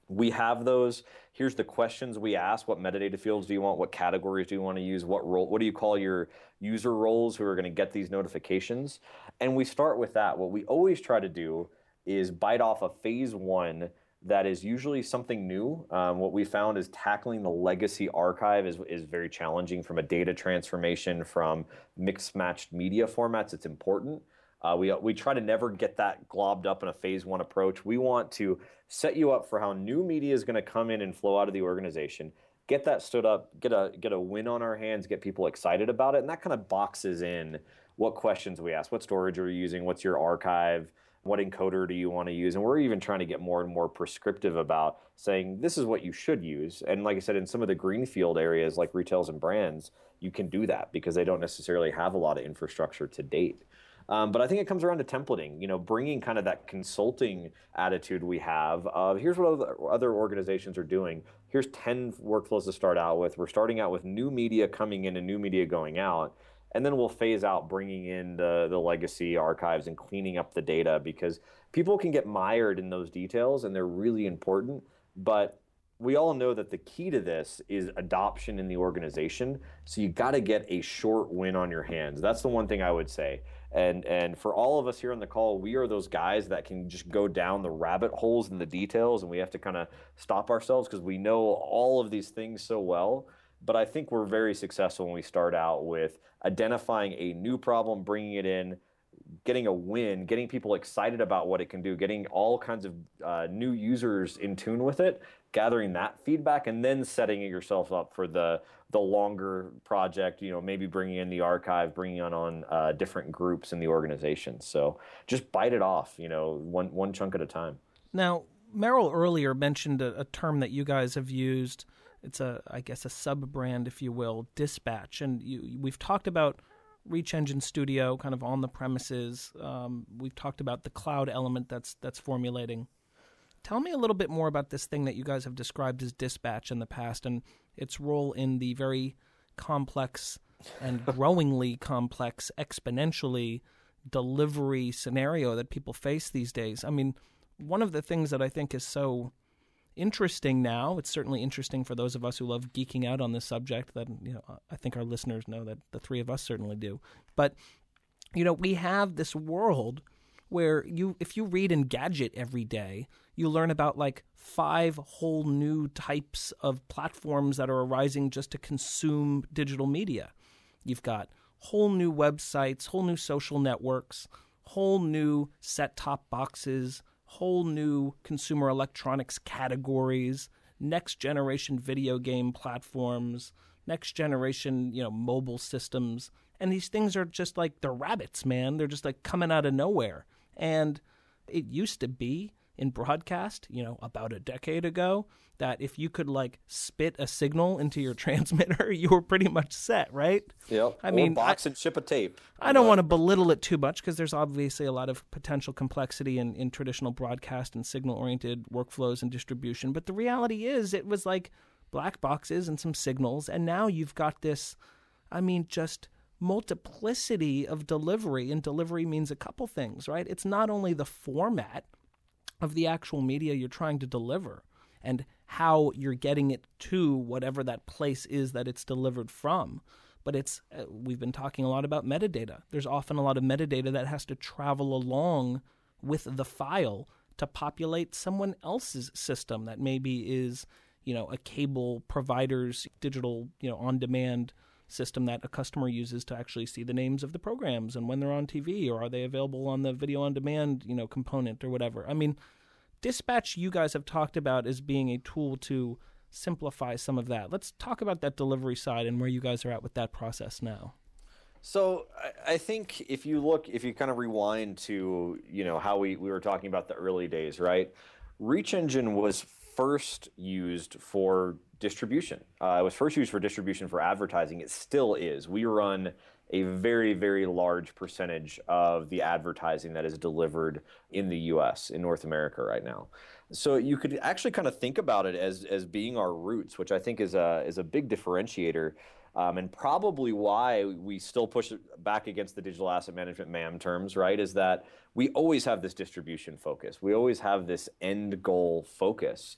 We have those. Here's the questions we ask. What metadata fields do you want? What categories do you want to use? What role? What do you call your user roles who are going to get these notifications? And we start with that. What we always try to do is bite off a phase one that is usually something new. Um, what we found is tackling the legacy archive is, is very challenging from a data transformation, from mixed matched media formats. It's important. Uh, we, we try to never get that globbed up in a phase one approach. We want to set you up for how new media is going to come in and flow out of the organization, get that stood up, get a, get a win on our hands, get people excited about it. And that kind of boxes in what questions we ask. What storage are you using? What's your archive? What encoder do you want to use? And we're even trying to get more and more prescriptive about saying this is what you should use. And like I said, in some of the greenfield areas like retails and brands, you can do that because they don't necessarily have a lot of infrastructure to date. Um, but I think it comes around to templating, you know, bringing kind of that consulting attitude we have of here's what other, other organizations are doing. Here's ten workflows to start out with. We're starting out with new media coming in and new media going out. And then we'll phase out bringing in the, the legacy archives and cleaning up the data, because people can get mired in those details and they're really important. But we all know that the key to this is adoption in the organization. So you got to get a short win on your hands. That's the one thing I would say. And and for all of us here on the call, we are those guys that can just go down the rabbit holes in the details, and we have to kind of stop ourselves because we know all of these things so well. But I think we're very successful when we start out with identifying a new problem, bringing it in, getting a win, getting people excited about what it can do, getting all kinds of uh, new users in tune with it, gathering that feedback, and then setting yourself up for the the longer project, you know, maybe bringing in the archive, bringing on, on uh, different groups in the organization. So just bite it off, you know, one one chunk at a time. Now, Merrill earlier mentioned a, a term that you guys have used. It's a, I guess, a sub-brand, if you will, Dispatch. And you, we've talked about Reach Engine Studio kind of on the premises. Um, we've talked about the cloud element that's that's formulating. Tell me a little bit more about this thing that you guys have described as Dispatch in the past and its role in the very complex and growingly complex, exponentially delivery scenario that people face these days. I mean, one of the things that I think is so interesting now, it's certainly interesting for those of us who love geeking out on this subject, that, you know, I think our listeners know that the three of us certainly do. But, you know, we have this world where you, if you read Engadget every day, you learn about like five whole new types of platforms that are arising just to consume digital media. You've got whole new websites, whole new social networks, whole new set-top boxes, whole new consumer electronics categories, next-generation video game platforms, next-generation, you know, mobile systems. And these things are just like, they're rabbits, man. They're just like coming out of nowhere. And it used to be in broadcast, you know, about a decade ago, that if you could like spit a signal into your transmitter, you were pretty much set, right? Yep. I or mean, box I, and ship a tape. I don't want to belittle it too much because there's obviously a lot of potential complexity in, in traditional broadcast and signal-oriented workflows and distribution. But the reality is it was like black boxes and some signals, and now you've got this, I mean, just multiplicity of delivery, and delivery means a couple things, right? It's not only the format of the actual media you're trying to deliver and how you're getting it to whatever that place is that it's delivered from, but it's, uh, we've been talking a lot about metadata. There's often a lot of metadata that has to travel along with the file to populate someone else's system that maybe is, you know, a cable provider's digital, you know, on-demand system that a customer uses to actually see the names of the programs and when they're on T V, or are they available on the video on demand, you know, component or whatever. I mean, Dispatch you guys have talked about as being a tool to simplify some of that. Let's talk about that delivery side and where you guys are at with that process now. So I think if you look, if you kind of rewind to, you know, how we, we were talking about the early days, right? Reach Engine was first used for distribution. Uh, it was first used for distribution for advertising. It still is. We run a very, very large percentage of the advertising that is delivered in the U S, in North America right now. So you could actually kind of think about it as, as being our roots, which I think is a, is a big differentiator. Um, and probably why we still push back against the digital asset management M A M terms, right, is that we always have this distribution focus. We always have this end goal focus.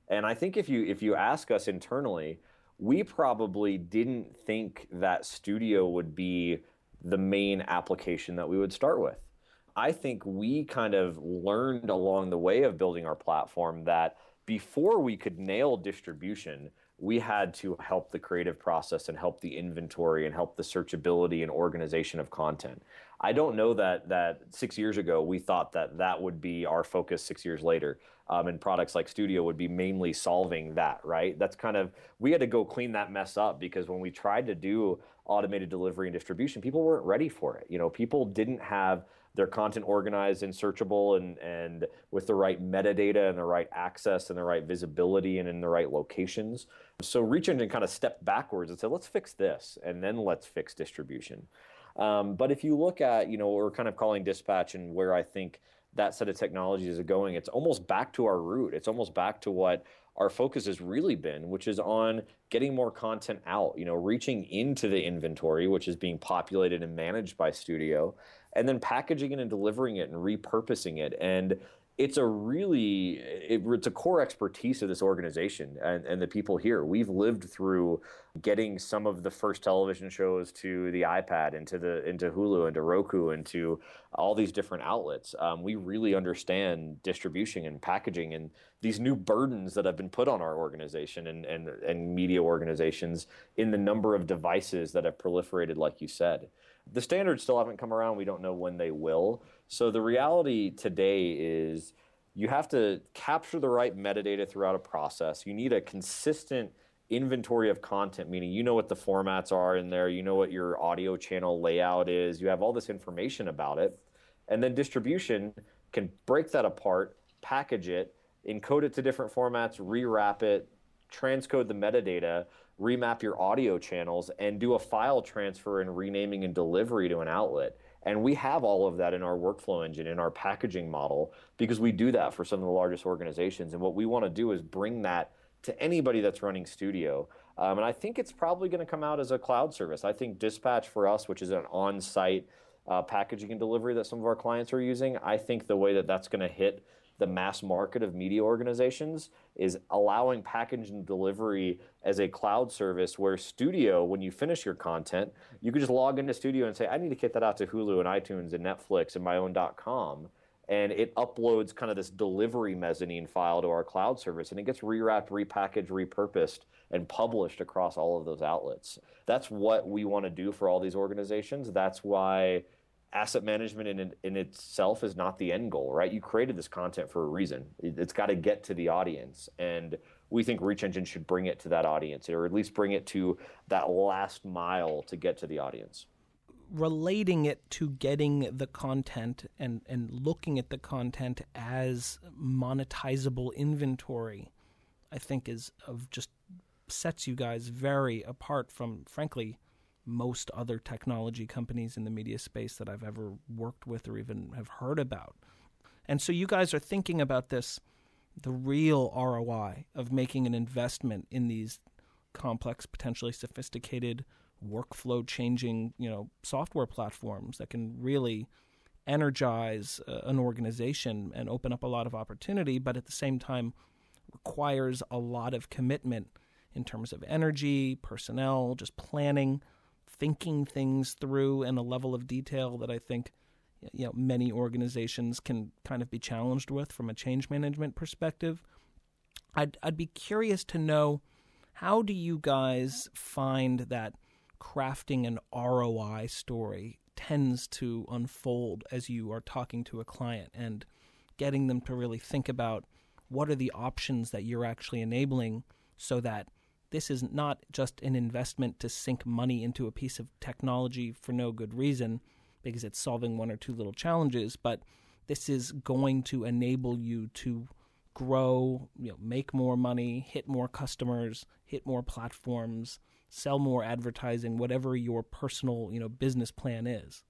And I think if you if you ask us internally, we probably didn't think that Studio would be the main application that we would start with. I think we kind of learned along the way of building our platform that before we could nail distribution, we had to help the creative process and help the inventory and help the searchability and organization of content. I don't know that that six years ago we thought that that would be our focus six years later. Um, and products like Studio would be mainly solving that, right? That's kind of, we had to go clean that mess up because when we tried to do automated delivery and distribution, people weren't ready for it. You know, people didn't have their content organized and searchable and, and with the right metadata and the right access and the right visibility and in the right locations. So Reach Engine kind of stepped backwards and said, let's fix this and then let's fix distribution. Um, but if you look at, you know, what we're kind of calling Dispatch and where I think that set of technologies is going, it's almost back to our root. It's almost back to what our focus has really been, which is on getting more content out, you know, reaching into the inventory, which is being populated and managed by Studio, and then packaging it and delivering it and repurposing it. And it's a really, it, it's a core expertise of this organization and, and the people here. We've lived through getting some of the first television shows to the iPad, into the into Hulu, into Roku, into all these different outlets. Um, we really understand distribution and packaging and these new burdens that have been put on our organization and, and, and media organizations in the number of devices that have proliferated, like you said. The standards still haven't come around. We don't know when they will. So the reality today is you have to capture the right metadata throughout a process. You need a consistent inventory of content, meaning you know what the formats are in there, you know what your audio channel layout is, you have all this information about it. And then distribution can break that apart, package it, encode it to different formats, rewrap it, transcode the metadata, remap your audio channels, and do a file transfer and renaming and delivery to an outlet. And we have all of that in our workflow engine, in our packaging model, because we do that for some of the largest organizations. And what we want to do is bring that to anybody that's running Studio. Um, and I think it's probably going to come out as a cloud service. I think Dispatch for us, which is an on-site uh, packaging and delivery that some of our clients are using, I think the way that that's going to hit the mass market of media organizations is allowing package and delivery as a cloud service where Studio, when you finish your content, you can just log into Studio and say, I need to get that out to Hulu and iTunes and Netflix and my own .com. And it uploads kind of this delivery mezzanine file to our cloud service, and it gets rewrapped, repackaged, repurposed, and published across all of those outlets. That's what we want to do for all these organizations. That's why asset management in, in itself is not the end goal, right? You created this content for a reason. It, it's got to get to the audience. And we think Reach Engine should bring it to that audience, or at least bring it to that last mile to get to the audience. Relating it to getting the content and, and looking at the content as monetizable inventory, I think is of just sets you guys very apart from, frankly, most other technology companies in the media space that I've ever worked with or even have heard about. And so you guys are thinking about this, the real R O I of making an investment in these complex, potentially sophisticated, workflow-changing, you know, software platforms that can really energize uh, an organization and open up a lot of opportunity, but at the same time requires a lot of commitment in terms of energy, personnel, just planning, thinking things through in a level of detail that I think, you know, many organizations can kind of be challenged with from a change management perspective. I'd I'd be curious to know, how do you guys find that crafting an R O I story tends to unfold as you are talking to a client and getting them to really think about what are the options that you're actually enabling, so that this is not just an investment to sink money into a piece of technology for no good reason because it's solving one or two little challenges, but this is going to enable you to grow, you know, make more money, hit more customers, hit more platforms, sell more advertising, whatever your personal, you know, business plan is.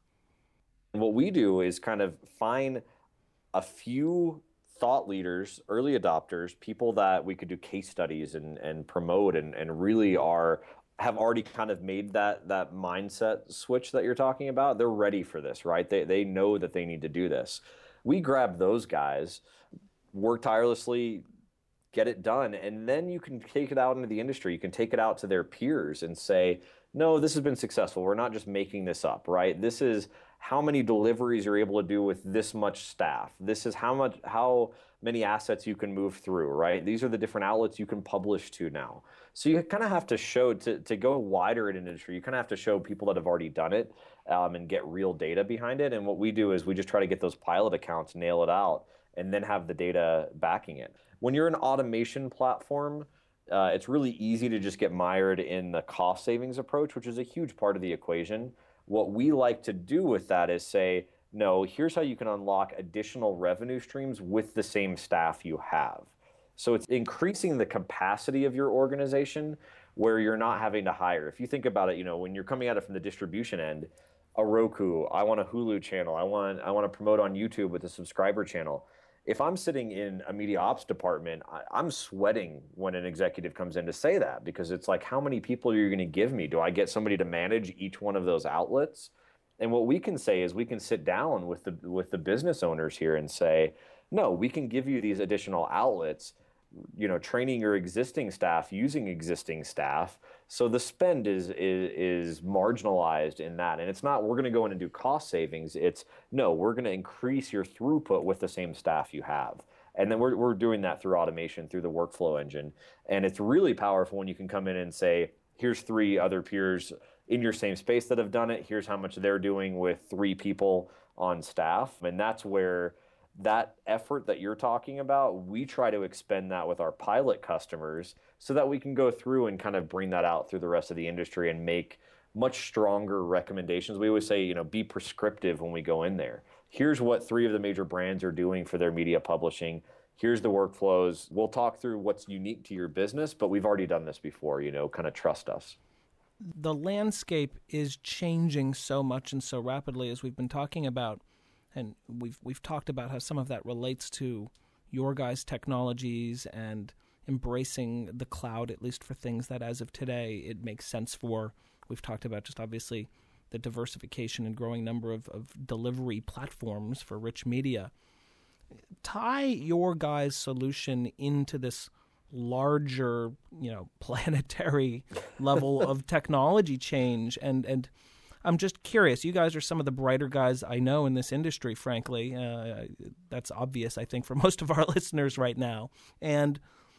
What we do is kind of find a few thought leaders, early adopters, people that we could do case studies and, and promote and, and really are have already kind of made that that mindset switch that you're talking about. They're ready for this, right? They they know that they need to do this. We grab those guys, work tirelessly, get it done, and then you can take it out into the industry. You can take it out to their peers and say, no, this has been successful. We're not just making this up, right? This is how many deliveries you're able to do with this much staff. This is how much, how many assets you can move through, right? These are the different outlets you can publish to now. So you kind of have to show, to, to go wider in an industry, you kind of have to show people that have already done it um, and get real data behind it. And what we do is we just try to get those pilot accounts, nail it out, and then have the data backing it. When you're an automation platform, uh, it's really easy to just get mired in the cost savings approach, which is a huge part of the equation. What we like to do with that is say, no, here's how you can unlock additional revenue streams with the same staff you have. So it's increasing the capacity of your organization where you're not having to hire. If you think about it, you know, when you're coming at it from the distribution end, a Roku, I want a Hulu channel, I want I want to promote on YouTube with a subscriber channel. If I'm sitting in a media ops department, I, I'm sweating when an executive comes in to say that, because it's like, how many people are you going to give me? Do I get somebody to manage each one of those outlets? And what we can say is we can sit down with the with the business owners here and say, no, we can give you these additional outlets, you know, training your existing staff, using existing staff. So the spend is, is, is marginalized in that. And it's not, we're going to go in and do cost savings. It's, no, we're going to increase your throughput with the same staff you have. And then we're, we're doing that through automation, through the workflow engine. And it's really powerful when you can come in and say, here's three other peers in your same space that have done it. Here's how much they're doing with three people on staff. And that's where that effort that you're talking about, we try to expend that with our pilot customers so that we can go through and kind of bring that out through the rest of the industry and make much stronger recommendations. We always say, you know, be prescriptive when we go in there. Here's what three of the major brands are doing for their media publishing. Here's the workflows. We'll talk through what's unique to your business, but we've already done this before, you know, kind of trust us. The landscape is changing so much and so rapidly, as we've been talking about. And we've we've talked about how some of that relates to your guys' technologies and embracing the cloud, at least for things that as of today it makes sense for. We've talked about just obviously the diversification and growing number of, of delivery platforms for rich media. Tie your guys' solution into this larger, you know, planetary level of technology change, and and I'm just curious. You guys are some of the brighter guys I know in this industry, frankly. Uh, that's obvious, I think, for most of our listeners right now. And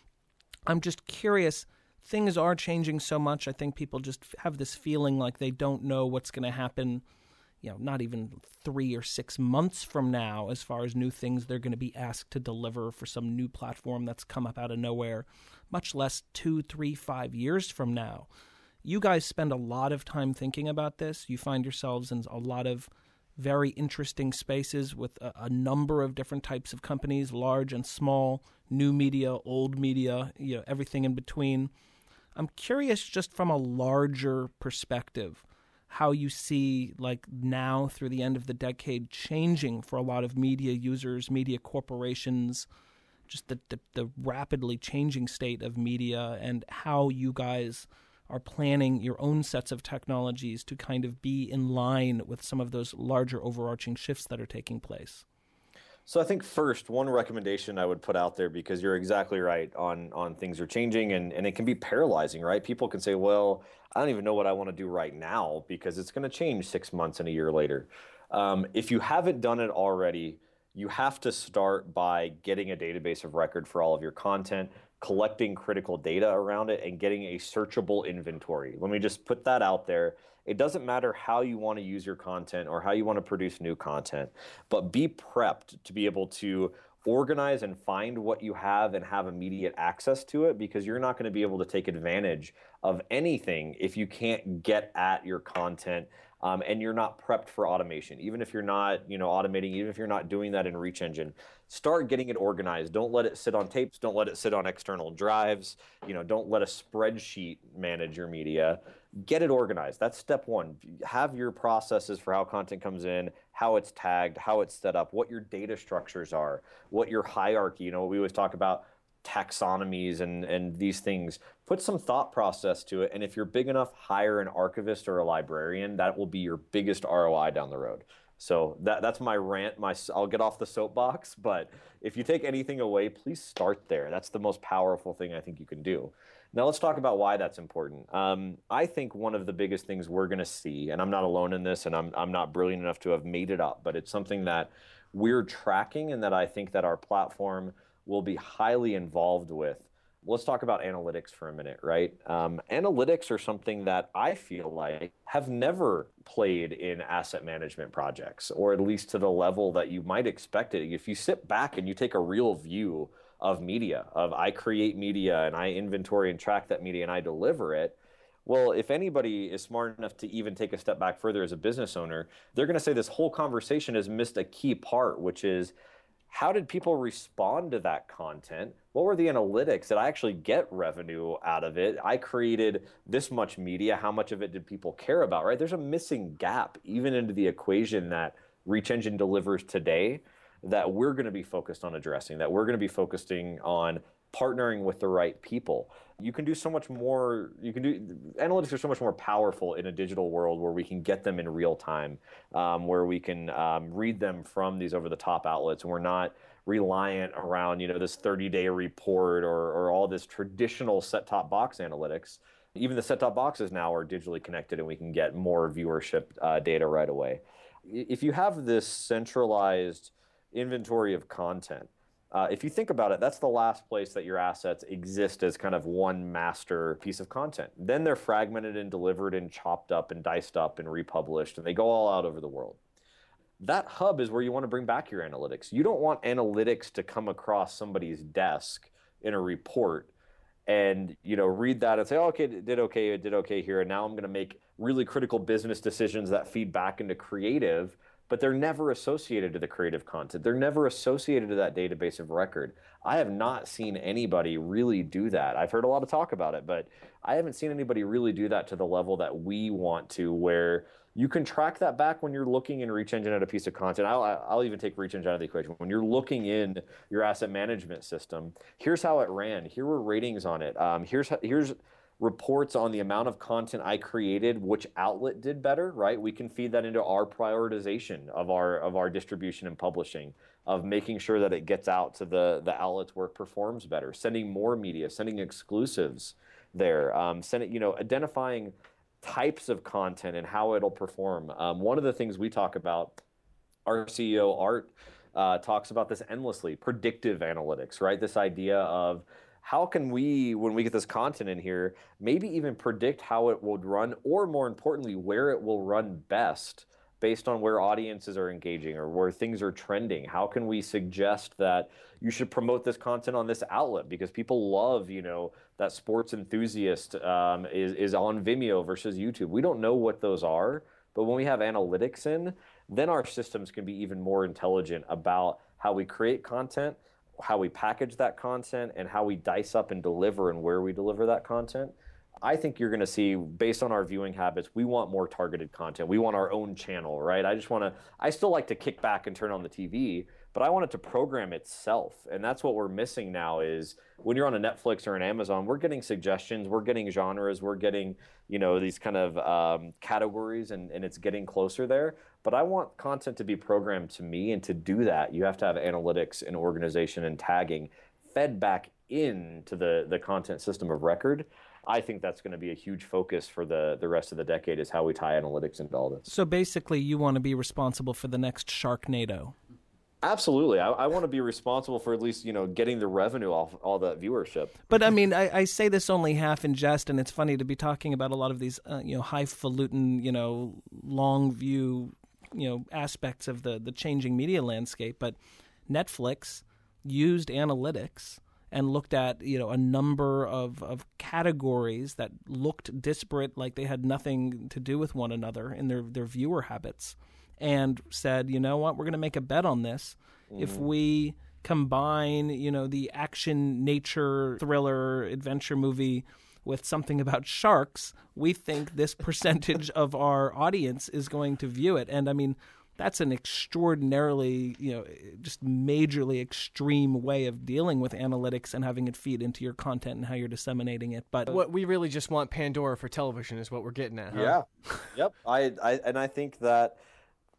I'm just curious. Things are changing so much. I think people just have this feeling like they don't know what's going to happen, you know, not even three or six months from now as far as new things they're going to be asked to deliver for some new platform that's come up out of nowhere, much less two, three, five years from now. You guys spend a lot of time thinking about this. You find yourselves in a lot of very interesting spaces with a, a number of different types of companies, large and small, new media, old media, you know, everything in between. I'm curious, just from a larger perspective, how you see, like, now through the end of the decade changing for a lot of media users, media corporations, just the, the, the rapidly changing state of media, and how you guys are planning your own sets of technologies to kind of be in line with some of those larger overarching shifts that are taking place. So I think first, one recommendation I would put out there, because you're exactly right on, on things are changing, and, and it can be paralyzing, right? People can say, well, I don't even know what I want to do right now because it's going to change six months and a year later. Um, if you haven't done it already, you have to start by getting a database of record for all of your content, collecting critical data around it, and getting a searchable inventory. Let me just put that out there. It doesn't matter how you want to use your content or how you want to produce new content, but be prepped to be able to organize and find what you have and have immediate access to it, because you're not going to be able to take advantage of anything if you can't get at your content um, and you're not prepped for automation. Even if you're not, you know, automating, even if you're not doing that in Reach Engine, start getting it organized. Don't let it sit on tapes. Don't let it sit on external drives. You know, don't let a spreadsheet manage your media. Get it organized. That's step one. Have your processes for how content comes in, how it's tagged, how it's set up, what your data structures are, what your hierarchy, you know, we always talk about taxonomies and, and these things. Put some thought process to it. And if you're big enough, hire an archivist or a librarian. That will be your biggest R O I down the road. So that that's my rant. My I'll get off the soapbox, but if you take anything away, please start there. That's the most powerful thing I think you can do. Now let's talk about why that's important. Um, I think one of the biggest things we're going to see, and I'm not alone in this, and I'm I'm not brilliant enough to have made it up, but it's something that we're tracking and that I think that our platform will be highly involved with. Let's talk about analytics for a minute, right? Um, analytics are something that I feel like have never played in asset management projects, or at least to the level that you might expect it. If you sit back and you take a real view of media, of I create media and I inventory and track that media and I deliver it, well, if anybody is smart enough to even take a step back further as a business owner, they're going to say this whole conversation has missed a key part, which is, how did people respond to that content? What were the analytics? Did I actually get revenue out of it? I created this much media. How much of it did people care about, right? There's a missing gap even into the equation that Reach Engine delivers today that we're going to be focused on addressing, that we're going to be focusing on partnering with the right people. You can do so much more. You can do analytics are so much more powerful in a digital world where we can get them in real time, um, where we can um, read them from these over-the-top outlets, and we're not reliant around you know this thirty-day report or, or all this traditional set-top box analytics. Even the set-top boxes now are digitally connected, and we can get more viewership uh, data right away. If you have this centralized inventory of content, Uh, if you think about it, that's the last place that your assets exist as kind of one master piece of content. Then they're fragmented and delivered and chopped up and diced up and republished, and they go all out over the world. That hub is where you want to bring back your analytics. You don't want analytics to come across somebody's desk in a report and you know read that and say, oh, okay, it did okay, it did okay here, and now I'm going to make really critical business decisions that feed back into creative, but they're never associated to the creative content. They're never associated to that database of record. I have not seen anybody really do that. I've heard a lot of talk about it, but I haven't seen anybody really do that to the level that we want to, where you can track that back when you're looking in Reach Engine at a piece of content. I'll, I'll even take Reach Engine out of the equation. When you're looking in your asset management system, here's how it ran. Here were ratings on it. Um, here's here's reports on the amount of content I created, which outlet did better, right? We can feed that into our prioritization of our of our distribution and publishing, of making sure that it gets out to the, the outlets where it performs better, sending more media, sending exclusives there, um, sending, you know, identifying types of content and how it'll perform. Um, one of the things we talk about, our C E O, Art, uh, talks about this endlessly, predictive analytics, right? This idea of, how can we, when we get this content in here, maybe even predict how it would run, or more importantly, where it will run best based on where audiences are engaging or where things are trending? How can we suggest that you should promote this content on this outlet because people love, you know, that sports enthusiast um, is, is on Vimeo versus YouTube? We don't know what those are, but when we have analytics in, then our systems can be even more intelligent about how we create content, how we package that content, and how we dice up and deliver and where we deliver that content. I think you're going to see, based on our viewing habits, we want more targeted content. We want our own channel, right? I just want to, I still like to kick back and turn on the T V, but I want it to program itself. And that's what we're missing now is when you're on a Netflix or an Amazon, we're getting suggestions, we're getting genres, we're getting, you know, these kind of um, categories, and, and it's getting closer there. But I want content to be programmed to me, and to do that, you have to have analytics and organization and tagging fed back into the, the content system of record. I think that's going to be a huge focus for the, the rest of the decade, is how we tie analytics into all this. So basically, you want to be responsible for the next Sharknado. Absolutely. I, I want to be responsible for at least, you know, getting the revenue off all that viewership. But I mean, I, I say this only half in jest, and it's funny to be talking about a lot of these, uh, you know, highfalutin, you know, long view, you know, aspects of the, the changing media landscape. But Netflix used analytics and looked at, you know, a number of, of categories that looked disparate, like they had nothing to do with one another in their, their viewer habits, and said, you know what, we're going to make a bet on this. Mm. If we combine, you know, the action, nature, thriller, adventure movie with something about sharks, we think this percentage of our audience is going to view it. And I mean, that's an extraordinarily, you know, just majorly extreme way of dealing with analytics and having it feed into your content and how you're disseminating it. But what we really just want Pandora for television is what we're getting at. Huh? Yeah. Yep. I, I and I think that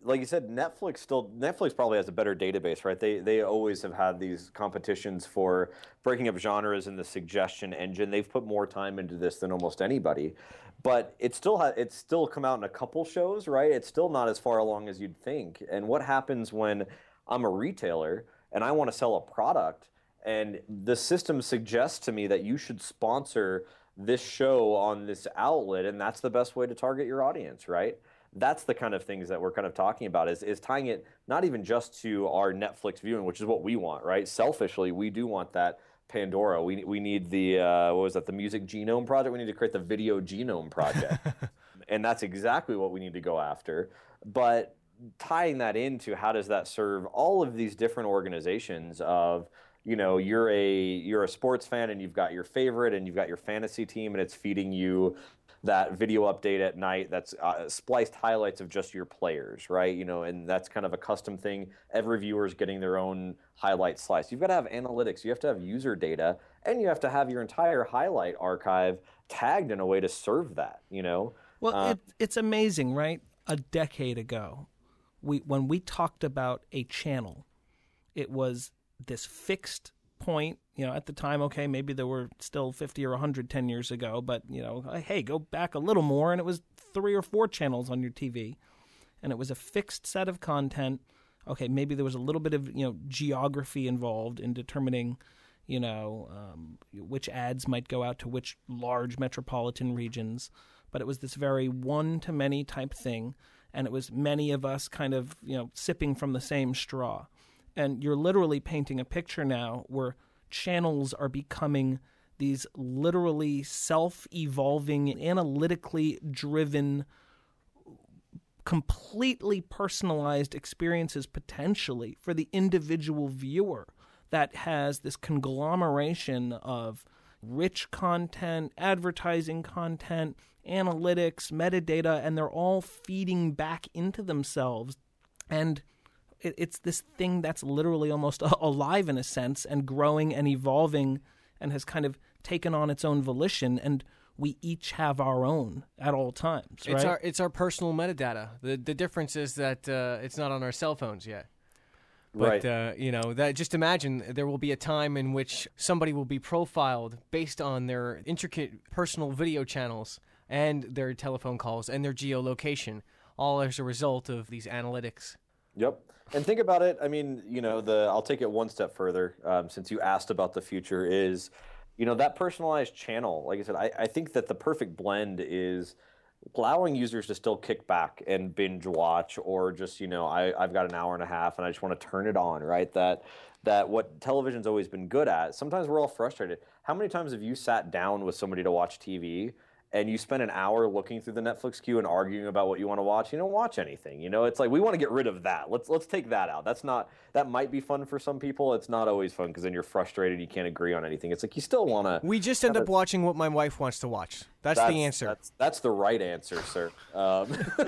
like you said, Netflix still Netflix probably has a better database, right? They they always have had these competitions for breaking up genres and the suggestion engine. They've put more time into this than almost anybody, but it still ha- it's still come out in a couple shows, right? It's still not as far along as you'd think. And what happens when I'm a retailer and I want to sell a product, and the system suggests to me that you should sponsor this show on this outlet, and that's the best way to target your audience, right? That's the kind of things that we're kind of talking about is, is tying it not even just to our Netflix viewing, which is what we want, right? Selfishly, we do want that Pandora. We, we need the, uh, what was that, the Music Genome Project? We need to create the Video Genome Project. And that's exactly what we need to go after. But tying that into how does that serve all of these different organizations of, you know, you're a you're a sports fan and you've got your favorite and you've got your fantasy team and it's feeding you that video update at night that's uh, spliced highlights of just your players, right? You know, and that's kind of a custom thing. Every viewer is getting their own highlight slice. You've got to have analytics. You have to have user data, and you have to have your entire highlight archive tagged in a way to serve that, you know? Well, uh, it, it's amazing, right? A decade ago, we when we talked about a channel, it was this fixed point, you know, at the time, okay, maybe there were still fifty or one hundred ten years ago, but, you know, hey, go back a little more, and it was three or four channels on your T V, and it was a fixed set of content. Okay, maybe there was a little bit of, you know, geography involved in determining, you know, um, which ads might go out to which large metropolitan regions, but it was this very one-to-many type thing, and it was many of us kind of, you know, sipping from the same straw. And you're literally painting a picture now where channels are becoming these literally self-evolving, analytically driven, completely personalized experiences potentially for the individual viewer that has this conglomeration of rich content, advertising content, analytics, metadata, and they're all feeding back into themselves. And it's this thing that's literally almost alive in a sense and growing and evolving and has kind of taken on its own volition, and we each have our own at all times, right? It's our it's our personal metadata. The the difference is that uh, it's not on our cell phones yet. But, right. uh, you know, that just imagine there will be a time in which somebody will be profiled based on their intricate personal video channels and their telephone calls and their geolocation, all as a result of these analytics. Yep. And think about it. I mean, you know, the I'll take it one step further, um, since you asked about the future is, you know, that personalized channel. Like I said, I, I think that the perfect blend is allowing users to still kick back and binge watch, or just, you know, I, I've got an hour and a half and I just want to turn it on, right? That that what television's always been good at. Sometimes we're all frustrated. How many times have you sat down with somebody to watch T V and you spend an hour looking through the Netflix queue and arguing about what you want to watch? You don't watch anything. You know, it's like we want to get rid of that. Let's let's take that out. That's not that might be fun for some people. It's not always fun because then you're frustrated. You can't agree on anything. It's like you still want to. We just end up watching what my wife wants to watch. That's, that's the answer. That's, that's the right answer, sir. Um,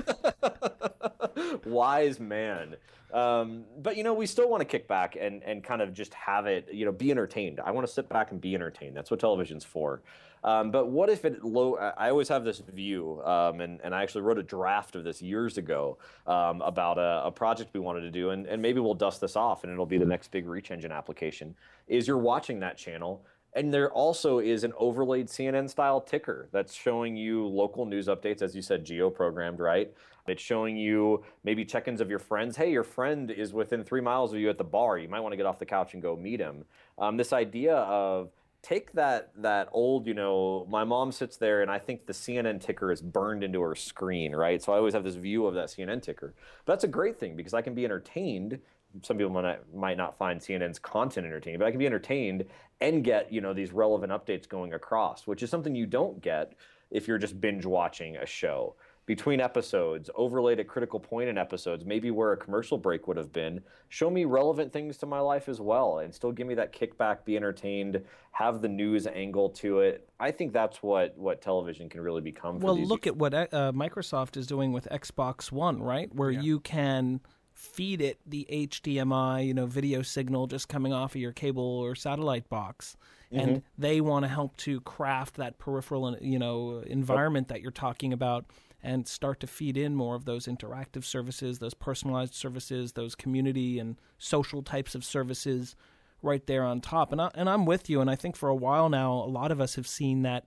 wise man. Um, but, you know, we still want to kick back and, and kind of just have it, you know, be entertained. I want to sit back and be entertained. That's what television's for. Um, but what if it low? I always have this view, um, and, and I actually wrote a draft of this years ago um, about a, a project we wanted to do, and, and maybe we'll dust this off and it'll be the next big Reach Engine application, is you're watching that channel, and there also is an overlaid C N N-style ticker that's showing you local news updates, as you said, geo-programmed, right? It's showing you maybe check-ins of your friends. Hey, your friend is within three miles of you at the bar. You might want to get off the couch and go meet him. Um, this idea of take that that old, you know, my mom sits there and I think the C N N ticker is burned into her screen, right? So I always have this view of that C N N ticker. But that's a great thing because I can be entertained. Some people might not, might not find C N N's content entertaining, but I can be entertained and get, you know, these relevant updates going across, which is something you don't get if you're just binge watching a show. Between episodes, overlaid at critical point in episodes, maybe where a commercial break would have been, show me relevant things to my life as well, and still give me that kickback, be entertained, have the news angle to it. I think that's what, what television can really become. For well, these look at what uh, Microsoft is doing with Xbox One, right? Where yeah. you can feed it the H D M I, you know, video signal just coming off of your cable or satellite box. Mm-hmm. And they want to help to craft that peripheral, you know, environment that you're talking about and start to feed in more of those interactive services, those personalized services, those community and social types of services right there on top. And, I, and I'm with you, and I think for a while now, a lot of us have seen that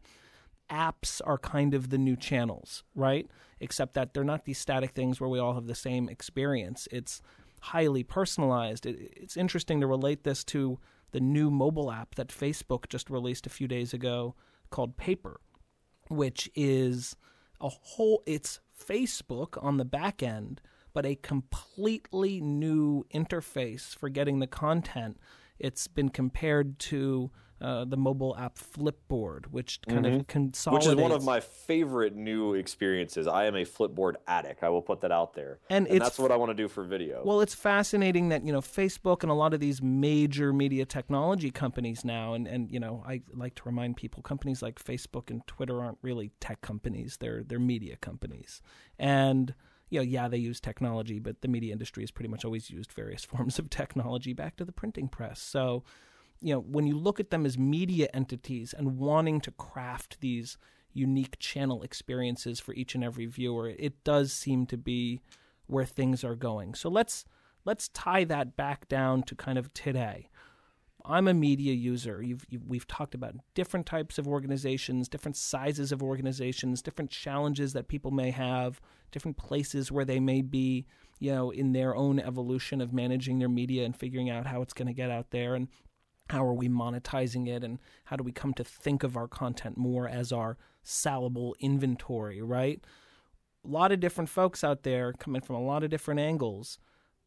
apps are kind of the new channels, right? Except that they're not these static things where we all have the same experience. It's highly personalized. It, it's interesting to relate this to the new mobile app that Facebook just released a few days ago called Paper, which is a whole, it's Facebook on the back end, but a completely new interface for getting the content. It's been compared to uh, the mobile app Flipboard, which kind mm-hmm. of consolidates. Which is one of my favorite new experiences. I am a Flipboard addict. I will put that out there. And, and that's what I want to do for video. Well, it's fascinating that, you know, Facebook and a lot of these major media technology companies now, and, and you know, I like to remind people, companies like Facebook and Twitter aren't really tech companies. They're they're media companies. And you know, yeah, they use technology, but the media industry has pretty much always used various forms of technology back to the printing press. So, you know, when you look at them as media entities and wanting to craft these unique channel experiences for each and every viewer, it does seem to be where things are going. So let's let's tie that back down to kind of today. I'm a media user. You've, you've, we've talked about different types of organizations, different sizes of organizations, different challenges that people may have, different places where they may be, you know, in their own evolution of managing their media and figuring out how it's going to get out there and how are we monetizing it and how do we come to think of our content more as our sellable inventory, right? A lot of different folks out there coming from a lot of different angles.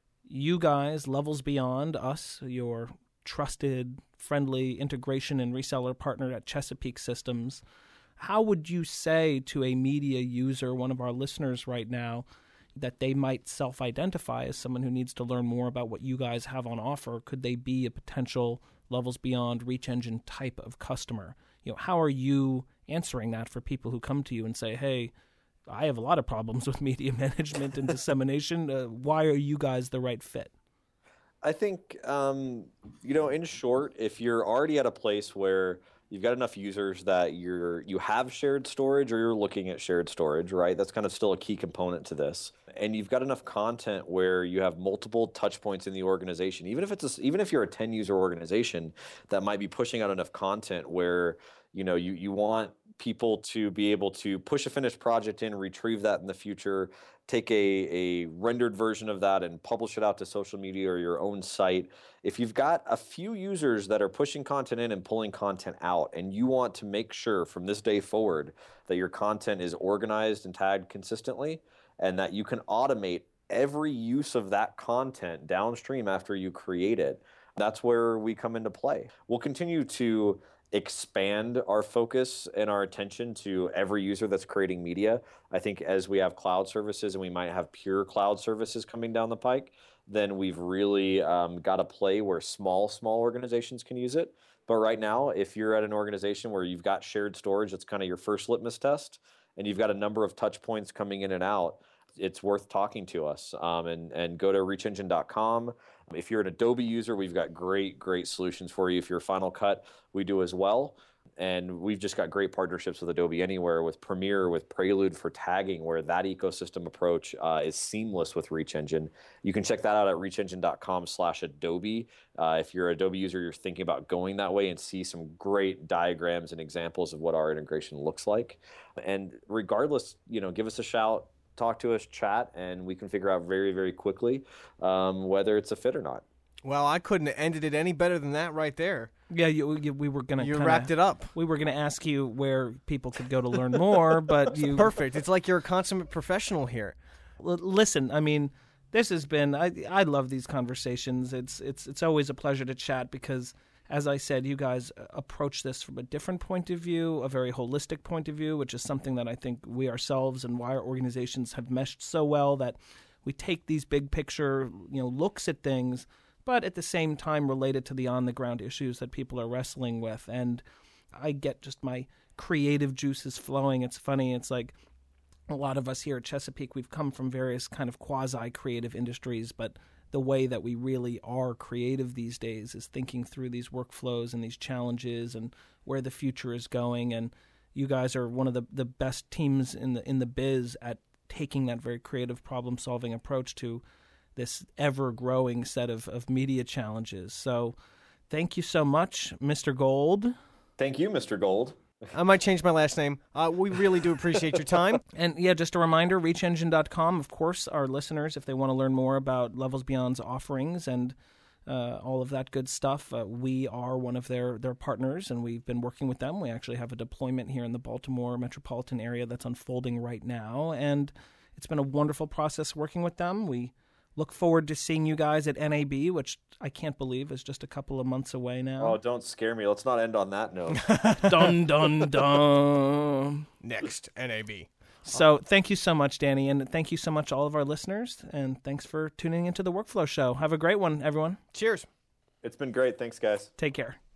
You guys, levels beyond us, your trusted, friendly integration and reseller partner at Chesapeake Systems. How would you say to a media user, one of our listeners right now, that they might self-identify as someone who needs to learn more about what you guys have on offer? Could they be a potential levels beyond reach engine type of customer? You know, how are you answering that for people who come to you and say, hey, I have a lot of problems with media management and dissemination. Uh, why are you guys the right fit? I think, um, you know, in short, if you're already at a place where you've got enough users that you're you have shared storage or you're looking at shared storage, right? That's kind of still a key component to this. And you've got enough content where you have multiple touch points in the organization. Even if it's a, even if you're a ten user organization that might be pushing out enough content where, you know, you you want people to be able to push a finished project in, retrieve that in the future, take a, a rendered version of that and publish it out to social media or your own site. If you've got a few users that are pushing content in and pulling content out, and you want to make sure from this day forward that your content is organized and tagged consistently and that you can automate every use of that content downstream after you create it, that's where we come into play. We'll continue to expand our focus and our attention to every user that's creating media. I think as we have cloud services and we might have pure cloud services coming down the pike, then we've really um, got a play where small, small organizations can use it. But right now, if you're at an organization where you've got shared storage, that's kind of your first litmus test, and you've got a number of touch points coming in and out, it's worth talking to us. Um, and, and go to reach engine dot com. If you're an Adobe user, we've got great, great solutions for you. If you're Final Cut, we do as well. And we've just got great partnerships with Adobe Anywhere, with Premiere, with Prelude for tagging, where that ecosystem approach uh, is seamless with Reach Engine. You can check that out at reach engine dot com slash Adobe. Uh, if you're an Adobe user, you're thinking about going that way and see some great diagrams and examples of what our integration looks like. And regardless, you know, give us a shout. Talk to us, chat, and we can figure out very, very quickly um, whether it's a fit or not. Well, I couldn't have ended it any better than that right there. Yeah, you, you, we were gonna. You kinda, wrapped it up. We were gonna ask you where people could go to learn more, but you perfect. It's like you're a consummate professional here. L- listen, I mean, this has been. I I love these conversations. It's it's it's always a pleasure to chat because, as I said, you guys approach this from a different point of view, a very holistic point of view, which is something that I think we ourselves and why our organizations have meshed so well, that we take these big picture, you know, looks at things, but at the same time related to the on-the-ground issues that people are wrestling with. And I get just my creative juices flowing. It's funny. It's like a lot of us here at Chesapeake, we've come from various kind of quasi-creative industries, but the way that we really are creative these days is thinking through these workflows and these challenges and where the future is going. And you guys are one of the, the best teams in the in the biz at taking that very creative problem-solving approach to this ever-growing set of, of media challenges. So thank you so much, Mister Gold. Thank you, Mister Gold. I might change my last name. Uh, we really do appreciate your time. And yeah, just a reminder, reach engine dot com, of course, our listeners, if they want to learn more about Levels Beyond's offerings and uh, all of that good stuff, uh, we are one of their, their partners, and we've been working with them. We actually have a deployment here in the Baltimore metropolitan area that's unfolding right now, and it's been a wonderful process working with them. We look forward to seeing you guys at N A B, which I can't believe is just a couple of months away now. Oh, don't scare me. Let's not end on that note. Dun, dun, dun. Next, N A B. So thank you so much, Danny, and thank you so much, all of our listeners, and thanks for tuning into the Workflow Show. Have a great one, everyone. Cheers. It's been great. Thanks, guys. Take care.